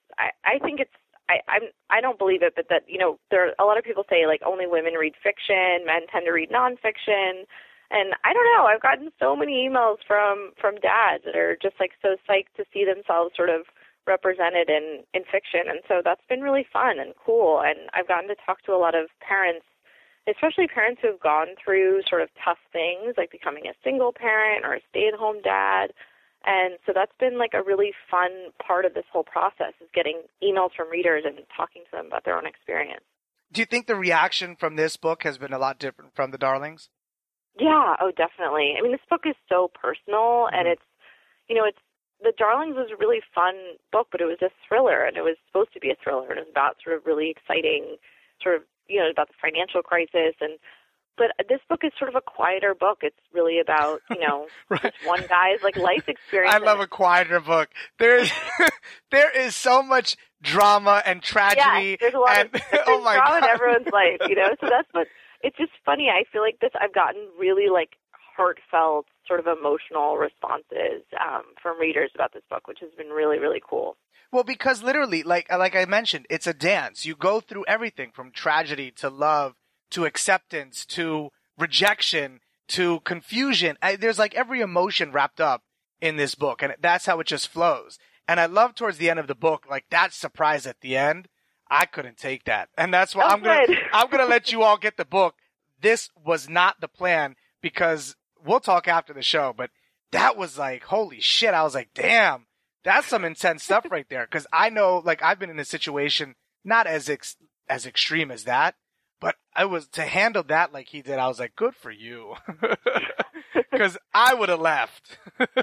I don't believe it, but that, you know, there are a lot of people say, like, only women read fiction, men tend to read nonfiction. And I don't know, I've gotten so many emails from dads that are just like so psyched to see themselves sort of represented in fiction. And so that's been really fun and cool. And I've gotten to talk to a lot of parents, especially parents who have gone through sort of tough things like becoming a single parent or a stay-at-home dad. And so that's been like a really fun part of this whole process is getting emails from readers and talking to them about their own experience. Do you think the reaction from this book has been a lot different from The Darlings? Yeah, oh, definitely. I mean, this book is so personal, and it's, you know, The Darlings was a really fun book, but it was a thriller, and it was supposed to be a thriller, and it was about sort of really exciting, sort of, you know, about the financial crisis, but this book is sort of a quieter book. It's really about, you know, right. Just one guy's like life experience. I love a quieter book. There is so much drama and tragedy. Yeah, there's a lot and, of oh my drama God. in everyone's life, you know. So that's what it's just funny. I feel like I've gotten really like heartfelt, sort of emotional responses from readers about this book, which has been really, really cool. Well, because literally, like I mentioned, it's a dance. You go through everything from tragedy to love to acceptance to rejection to confusion. There's like every emotion wrapped up in this book, and that's how it just flows. And I love towards the end of the book, like that surprise at the end. I couldn't take that, and that's why I'm gonna let you all get the book. This was not the plan, because we'll talk after the show, but that was like, holy shit. I was like, damn. That's some intense stuff right there. Because I know, like, I've been in a situation not as extreme as that, but I was to handle that like he did. I was like, good for you, because I would have left.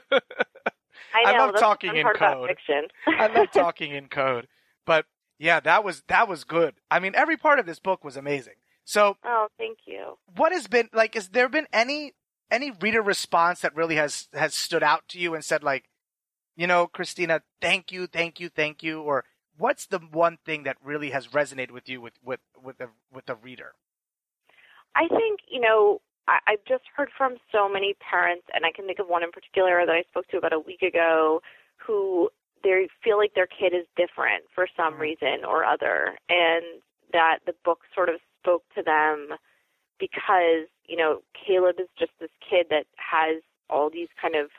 I love talking in code. I love talking in code. But yeah, that was good. I mean, every part of this book was amazing. So, oh, thank you. What has been like? Has there been any reader response that really has stood out to you and said like, you know, Christina, thank you, or what's the one thing that really has resonated with you with the reader? I think, you know, I've just heard from so many parents, and I can think of one in particular that I spoke to about a week ago, who they feel like their kid is different for some reason or other, and that the book sort of spoke to them because, you know, Caleb is just this kid that has all these kind of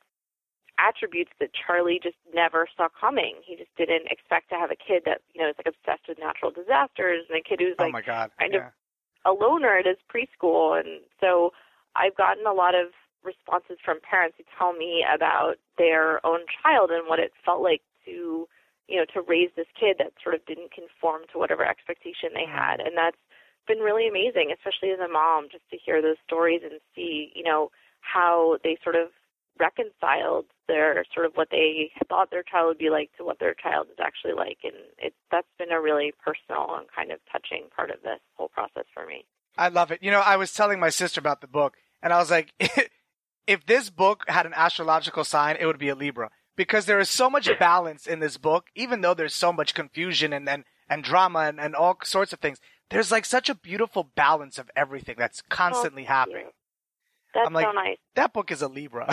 attributes that Charlie just never saw coming. He just didn't expect to have a kid that, you know, is like obsessed with natural disasters, and a kid who's like kind of a loner at his preschool. And so I've gotten a lot of responses from parents who tell me about their own child and what it felt like to, you know, to raise this kid that sort of didn't conform to whatever expectation they had. And that's been really amazing, especially as a mom, just to hear those stories and see, you know, how they sort of reconciled their sort of what they thought their child would be like to what their child is actually like. And that's been a really personal and kind of touching part of this whole process for me. I love it. You know, I was telling my sister about the book, and I was like, if this book had an astrological sign, it would be a Libra, because there is so much balance in this book, even though there's so much confusion and drama and all sorts of things. There's like such a beautiful balance of everything that's constantly happening. That's I'm like, so nice. That book is a Libra.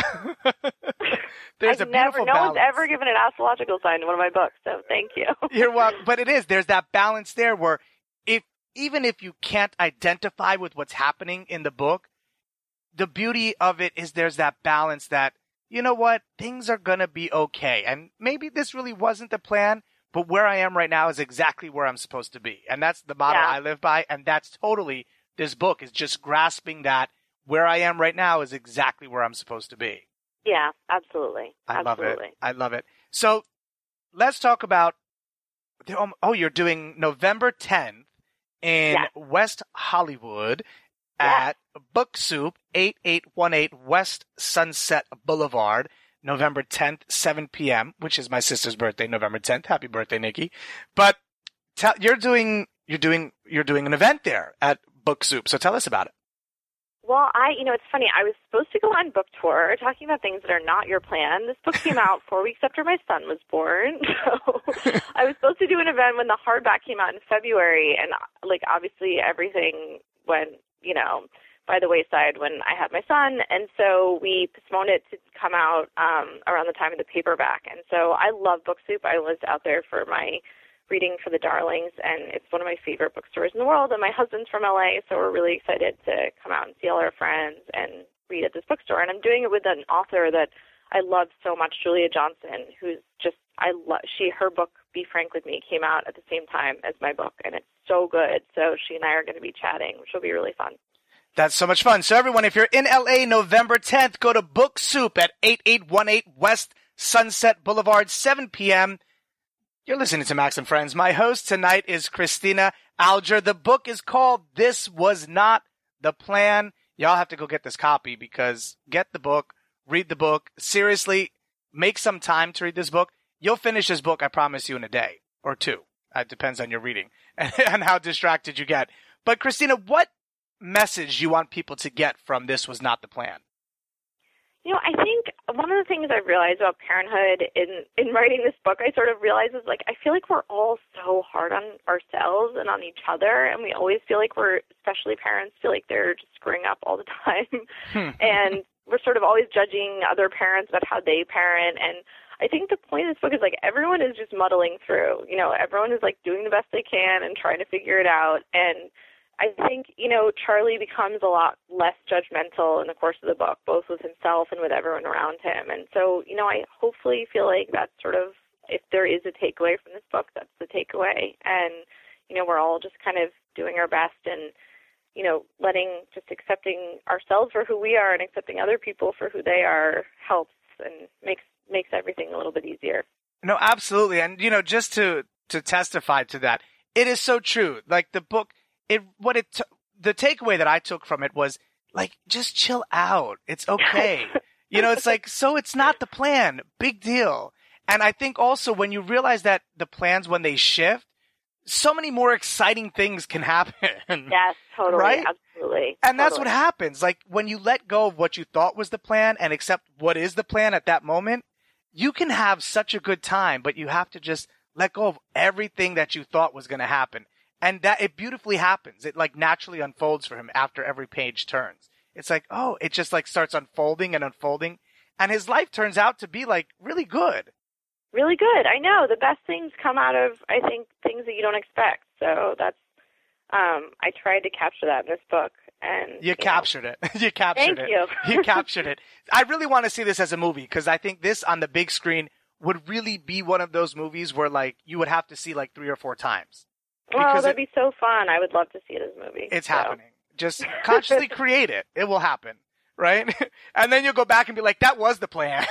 There's I've a beautiful no balance. one's ever given an astrological sign to one of my books, so thank you. You're welcome. But it is. There's that balance there where even if you can't identify with what's happening in the book, the beauty of it is there's that balance that, you know what, things are going to be okay. And maybe this really wasn't the plan, but where I am right now is exactly where I'm supposed to be. And that's the motto I live by. And that's totally, this book is just grasping that where I am right now is exactly where I'm supposed to be. Yeah, absolutely. I love it. So let's talk about, you're doing November 10th in West Hollywood at Book Soup, 8818 West Sunset Boulevard, November 10th, 7 p.m., which is my sister's birthday, November 10th. Happy birthday, Nikki. But you're doing an event there at Book Soup. So tell us about it. Well, it's funny. I was supposed to go on book tour talking about things that are not your plan. This book came out 4 weeks after my son was born. So I was supposed to do an event when the hardback came out in February. And, obviously everything went, by the wayside when I had my son. And so we postponed it to come out around the time of the paperback. And so I love Book Soup. I was out there for my reading for the Darlings, and it's one of my favorite bookstores in the world. And my husband's from LA, so we're really excited to come out and see all our friends and read at this bookstore. And I'm doing it with an author that I love so much, Julia Johnson, who's just, her book, Be Frank With Me, came out at the same time as my book, and it's so good. So she and I are going to be chatting, which will be really fun. That's so much fun. So everyone, if you're in LA November 10th, go to Book Soup at 8818 West Sunset Boulevard, 7 p.m. You're listening to Max and Friends. My host tonight is Christina Alger. The book is called This Was Not the Plan. Y'all have to go get this copy, because get the book, read the book. Seriously, make some time to read this book. You'll finish this book, I promise you, in a day or two. It depends on your reading and how distracted you get. But Christina, what message you want people to get from This Was Not the Plan? I think one of the things I've realized about parenthood in writing this book, I sort of realized is, like, I feel like we're all so hard on ourselves and on each other, and we always feel like especially parents, feel like they're just screwing up all the time. And we're sort of always judging other parents about how they parent. And I think the point of this book is, like, everyone is just muddling through. Everyone is, like, doing the best they can and trying to figure it out. And I think, Charlie becomes a lot less judgmental in the course of the book, both with himself and with everyone around him. And so, I hopefully feel like that's sort of, if there is a takeaway from this book, that's the takeaway. And, we're all just kind of doing our best and, just accepting ourselves for who we are and accepting other people for who they are helps and makes everything a little bit easier. No, absolutely. And, just to testify to that, it is so true. Like, the book, the takeaway that I took from it was, like, just chill out. It's okay. It's like, so it's not the plan. Big deal. And I think also when you realize that the plans, when they shift, so many more exciting things can happen. Yes, totally. Right? Absolutely. And that's what happens. Like, when you let go of what you thought was the plan and accept what is the plan at that moment, you can have such a good time, but you have to just let go of everything that you thought was going to happen. And that it beautifully happens. It, like, naturally unfolds for him after every page turns. It's like, oh, it just, like, starts unfolding and unfolding. And his life turns out to be, like, really good. Really good. I know. The best things come out of, I think, things that you don't expect. So that's, I tried to capture that in this book. And you captured it. You captured it. Thank you. You captured it. I really want to see this as a movie because I think this on the big screen would really be one of those movies where, like, you would have to see, like, 3 or 4 times. Well, that'd be so fun. I would love to see this movie. It's happening. Just consciously create it. It will happen. Right? And then you'll go back and be like, that was the plan.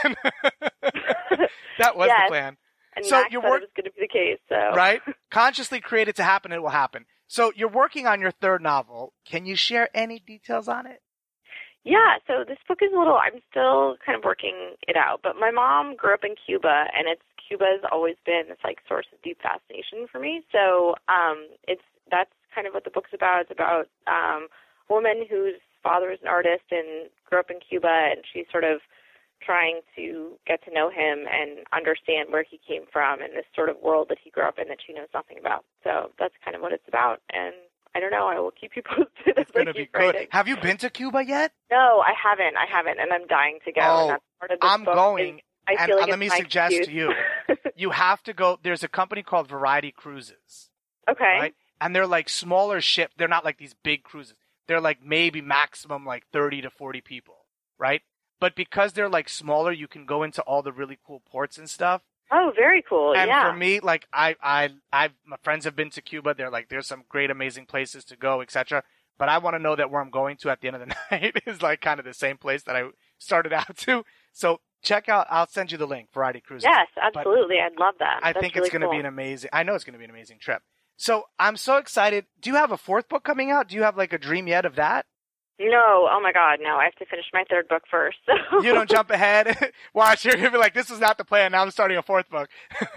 That was the plan. And so Max said it was going to be the case. So. Right? Consciously create it to happen, it will happen. So you're working on your 3rd novel. Can you share any details on it? Yeah, so this book is I'm still kind of working it out, but my mom grew up in Cuba, and Cuba has always been this, like, source of deep fascination for me. So that's kind of what the book's about. It's about a woman whose father is an artist and grew up in Cuba, and she's sort of trying to get to know him and understand where he came from and this sort of world that he grew up in that she knows nothing about. So that's kind of what it's about, and I don't know. I will keep you posted. It's going to be good. Have you been to Cuba yet? No, I haven't, and I'm dying to go. Oh, and that's part of this I'm book. going. I feel like let me suggest to you, you have to go. There's a company called Variety Cruises. Okay. Right? And they're like smaller ships. They're not like these big cruises. They're like maybe maximum like 30 to 40 people, right? But because they're like smaller, you can go into all the really cool ports and stuff. Oh, very cool. And yeah. for me, like my friends have been to Cuba. They're like, there's some great, amazing places to go, etc. But I want to know that where I'm going to at the end of the night is like kind of the same place that I started out to. So check out, I'll send you the link, Variety Cruises. Yes, absolutely. I'd love that. I think it's going to be an amazing, I know it's going to be an amazing trip. So I'm so excited. Do you have a 4th book coming out? Do you have like a dream yet of that? No. Oh my God, no. I have to finish my 3rd book first. So. You don't jump ahead? Watch, you're going to be like, this is not the plan. Now I'm starting a 4th book.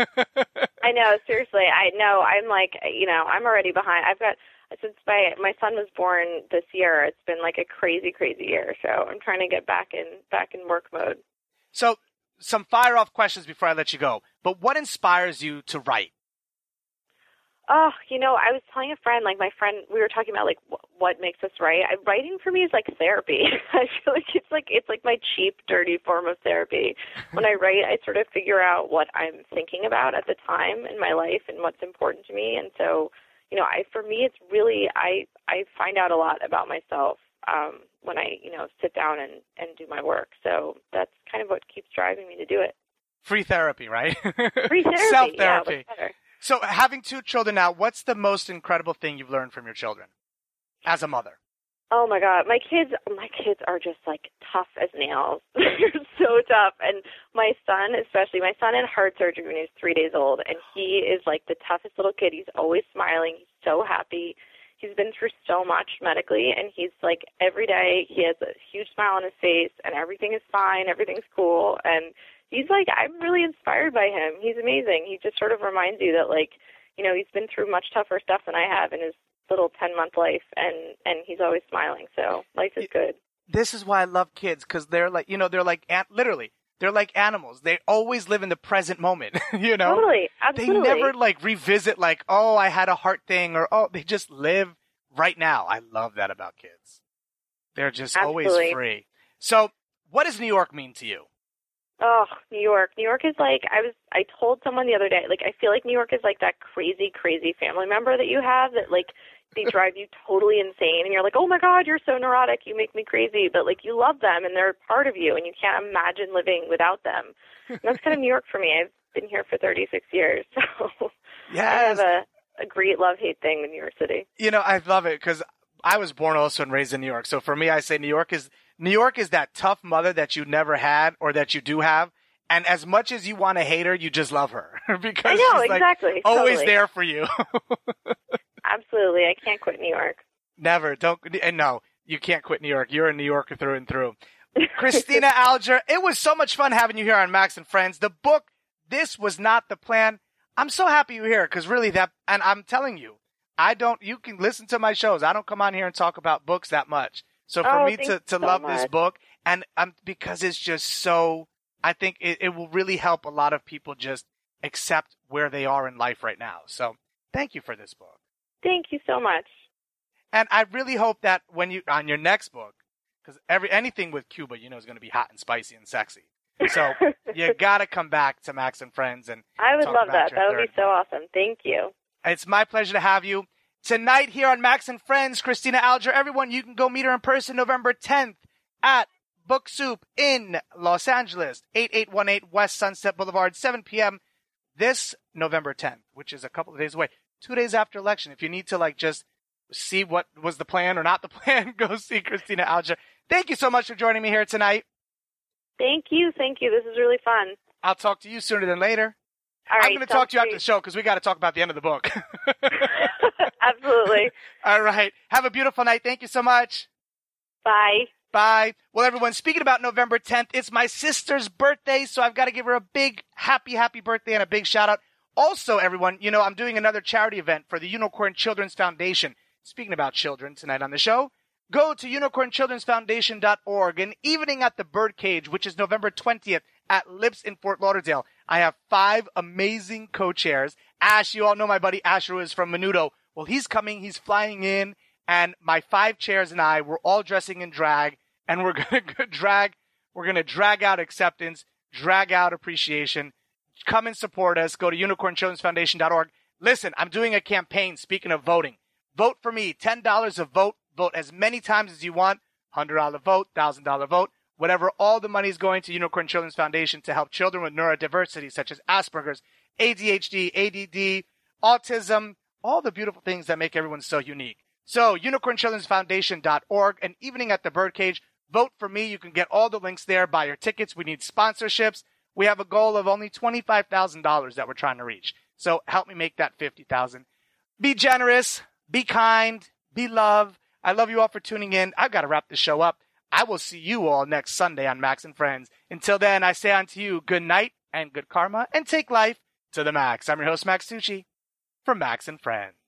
I know, seriously. I know. I'm like, I'm already behind. I've got, since my son was born this year, it's been like a crazy, crazy year. So I'm trying to get back in work mode. So some fire-off questions before I let you go. But what inspires you to write? Oh, I was telling a friend, like my friend, we were talking about like what makes us write. Writing for me is like therapy. I feel like it's like my cheap, dirty form of therapy. When I write, I sort of figure out what I'm thinking about at the time in my life and what's important to me. And so, for me, it's really I find out a lot about myself when I sit down and do my work. So that's kind of what keeps driving me to do it. Free therapy, right? Free therapy, self-therapy. Yeah, So having 2 children now, what's the most incredible thing you've learned from your children as a mother? Oh my God, my kids are just like tough as nails. They're so tough. And my son, especially, my son had heart surgery when he was 3 days old, and he is like the toughest little kid. He's always smiling. He's so happy. He's been through so much medically, and he's like every day he has a huge smile on his face, and everything is fine, everything's cool, and he's like, I'm really inspired by him. He's amazing. He just sort of reminds you that, like, he's been through much tougher stuff than I have in his little 10-month life, and he's always smiling. So life is good. This is why I love kids, because they're like, they're like, literally, they're like animals. They always live in the present moment, Totally, absolutely. They never like revisit like, oh, I had a heart thing, or oh, they just live right now. I love that about kids. They're just always free. So what does New York mean to you? Oh, New York. New York is like, I told someone the other day, like, I feel like New York is like that crazy, crazy family member that you have that, like, they drive you totally insane. And you're like, oh, my God, you're so neurotic. You make me crazy. But, like, you love them and they're part of you and you can't imagine living without them. And that's kind of New York for me. I've been here for 36 years. So yes. I have a great love-hate thing with New York City. I love it because I was born also and raised in New York. So for me, I say New York is that tough mother that you never had or that you do have. And as much as you want to hate her, you just love her because I know, she's exactly. like always totally. there for you. Absolutely. I can't quit New York. Never. Don't. And no, you can't quit New York. You're a New Yorker through and through. Christina Alger, it was so much fun having you here on Max and Friends. The book, This Was Not the Plan. I'm so happy you're here because really and I'm telling you, you can listen to my shows. I don't come on here and talk about books that much. So for me to love this book, and because it's just so, I think it will really help a lot of people just accept where they are in life right now. So thank you for this book. Thank you so much. And I really hope that when on your next book, because anything with Cuba, is going to be hot and spicy and sexy. So you got to come back to Max and Friends. And I would talk love about that. That would be so awesome. Thank you. It's my pleasure to have you. Tonight here on Max and Friends, Christina Alger. Everyone, you can go meet her in person November 10th at Book Soup in Los Angeles, 8818 West Sunset Boulevard, 7 p.m. this November 10th, which is a couple of days away, 2 days after election. If you need to just see what was the plan or not the plan, go see Christina Alger. Thank you so much for joining me here tonight. Thank you. Thank you. This is really fun. I'll talk to you sooner than later. All right, I'm going to talk to you after the show because we got to talk about the end of the book. Absolutely. All right. Have a beautiful night. Thank you so much. Bye. Bye. Well, everyone, speaking about November 10th, it's my sister's birthday, so I've got to give her a big happy birthday and a big shout out. Also, everyone, I'm doing another charity event for the Unicorn Children's Foundation. Speaking about children tonight on the show, go to unicornchildrensfoundation.org. An evening at the Birdcage, which is November 20th at Lips in Fort Lauderdale. I have 5 amazing co-chairs. Ash, you all know my buddy Asher, who is from Menudo. Well, he's coming. He's flying in. And my 5 chairs and I, we're all dressing in drag. And we're going to drag out acceptance, drag out appreciation. Come and support us. Go to unicornchildrensfoundation.org. Listen, I'm doing a campaign, speaking of voting. Vote for me. $10 a vote. Vote as many times as you want. $100 vote, $1,000 vote. Whatever, all the money is going to Unicorn Children's Foundation to help children with neurodiversity, such as Asperger's, ADHD, ADD, autism, all the beautiful things that make everyone so unique. So, unicornchildrensfoundation.org, an evening at the Birdcage. Vote for me. You can get all the links there. Buy your tickets. We need sponsorships. We have a goal of only $25,000 that we're trying to reach. So, help me make that $50,000. Be generous. Be kind. Be love. I love you all for tuning in. I've got to wrap this show up. I will see you all next Sunday on Max and Friends. Until then, I say unto you, good night and good karma, and take life to the max. I'm your host, Max Tucci, from Max and Friends.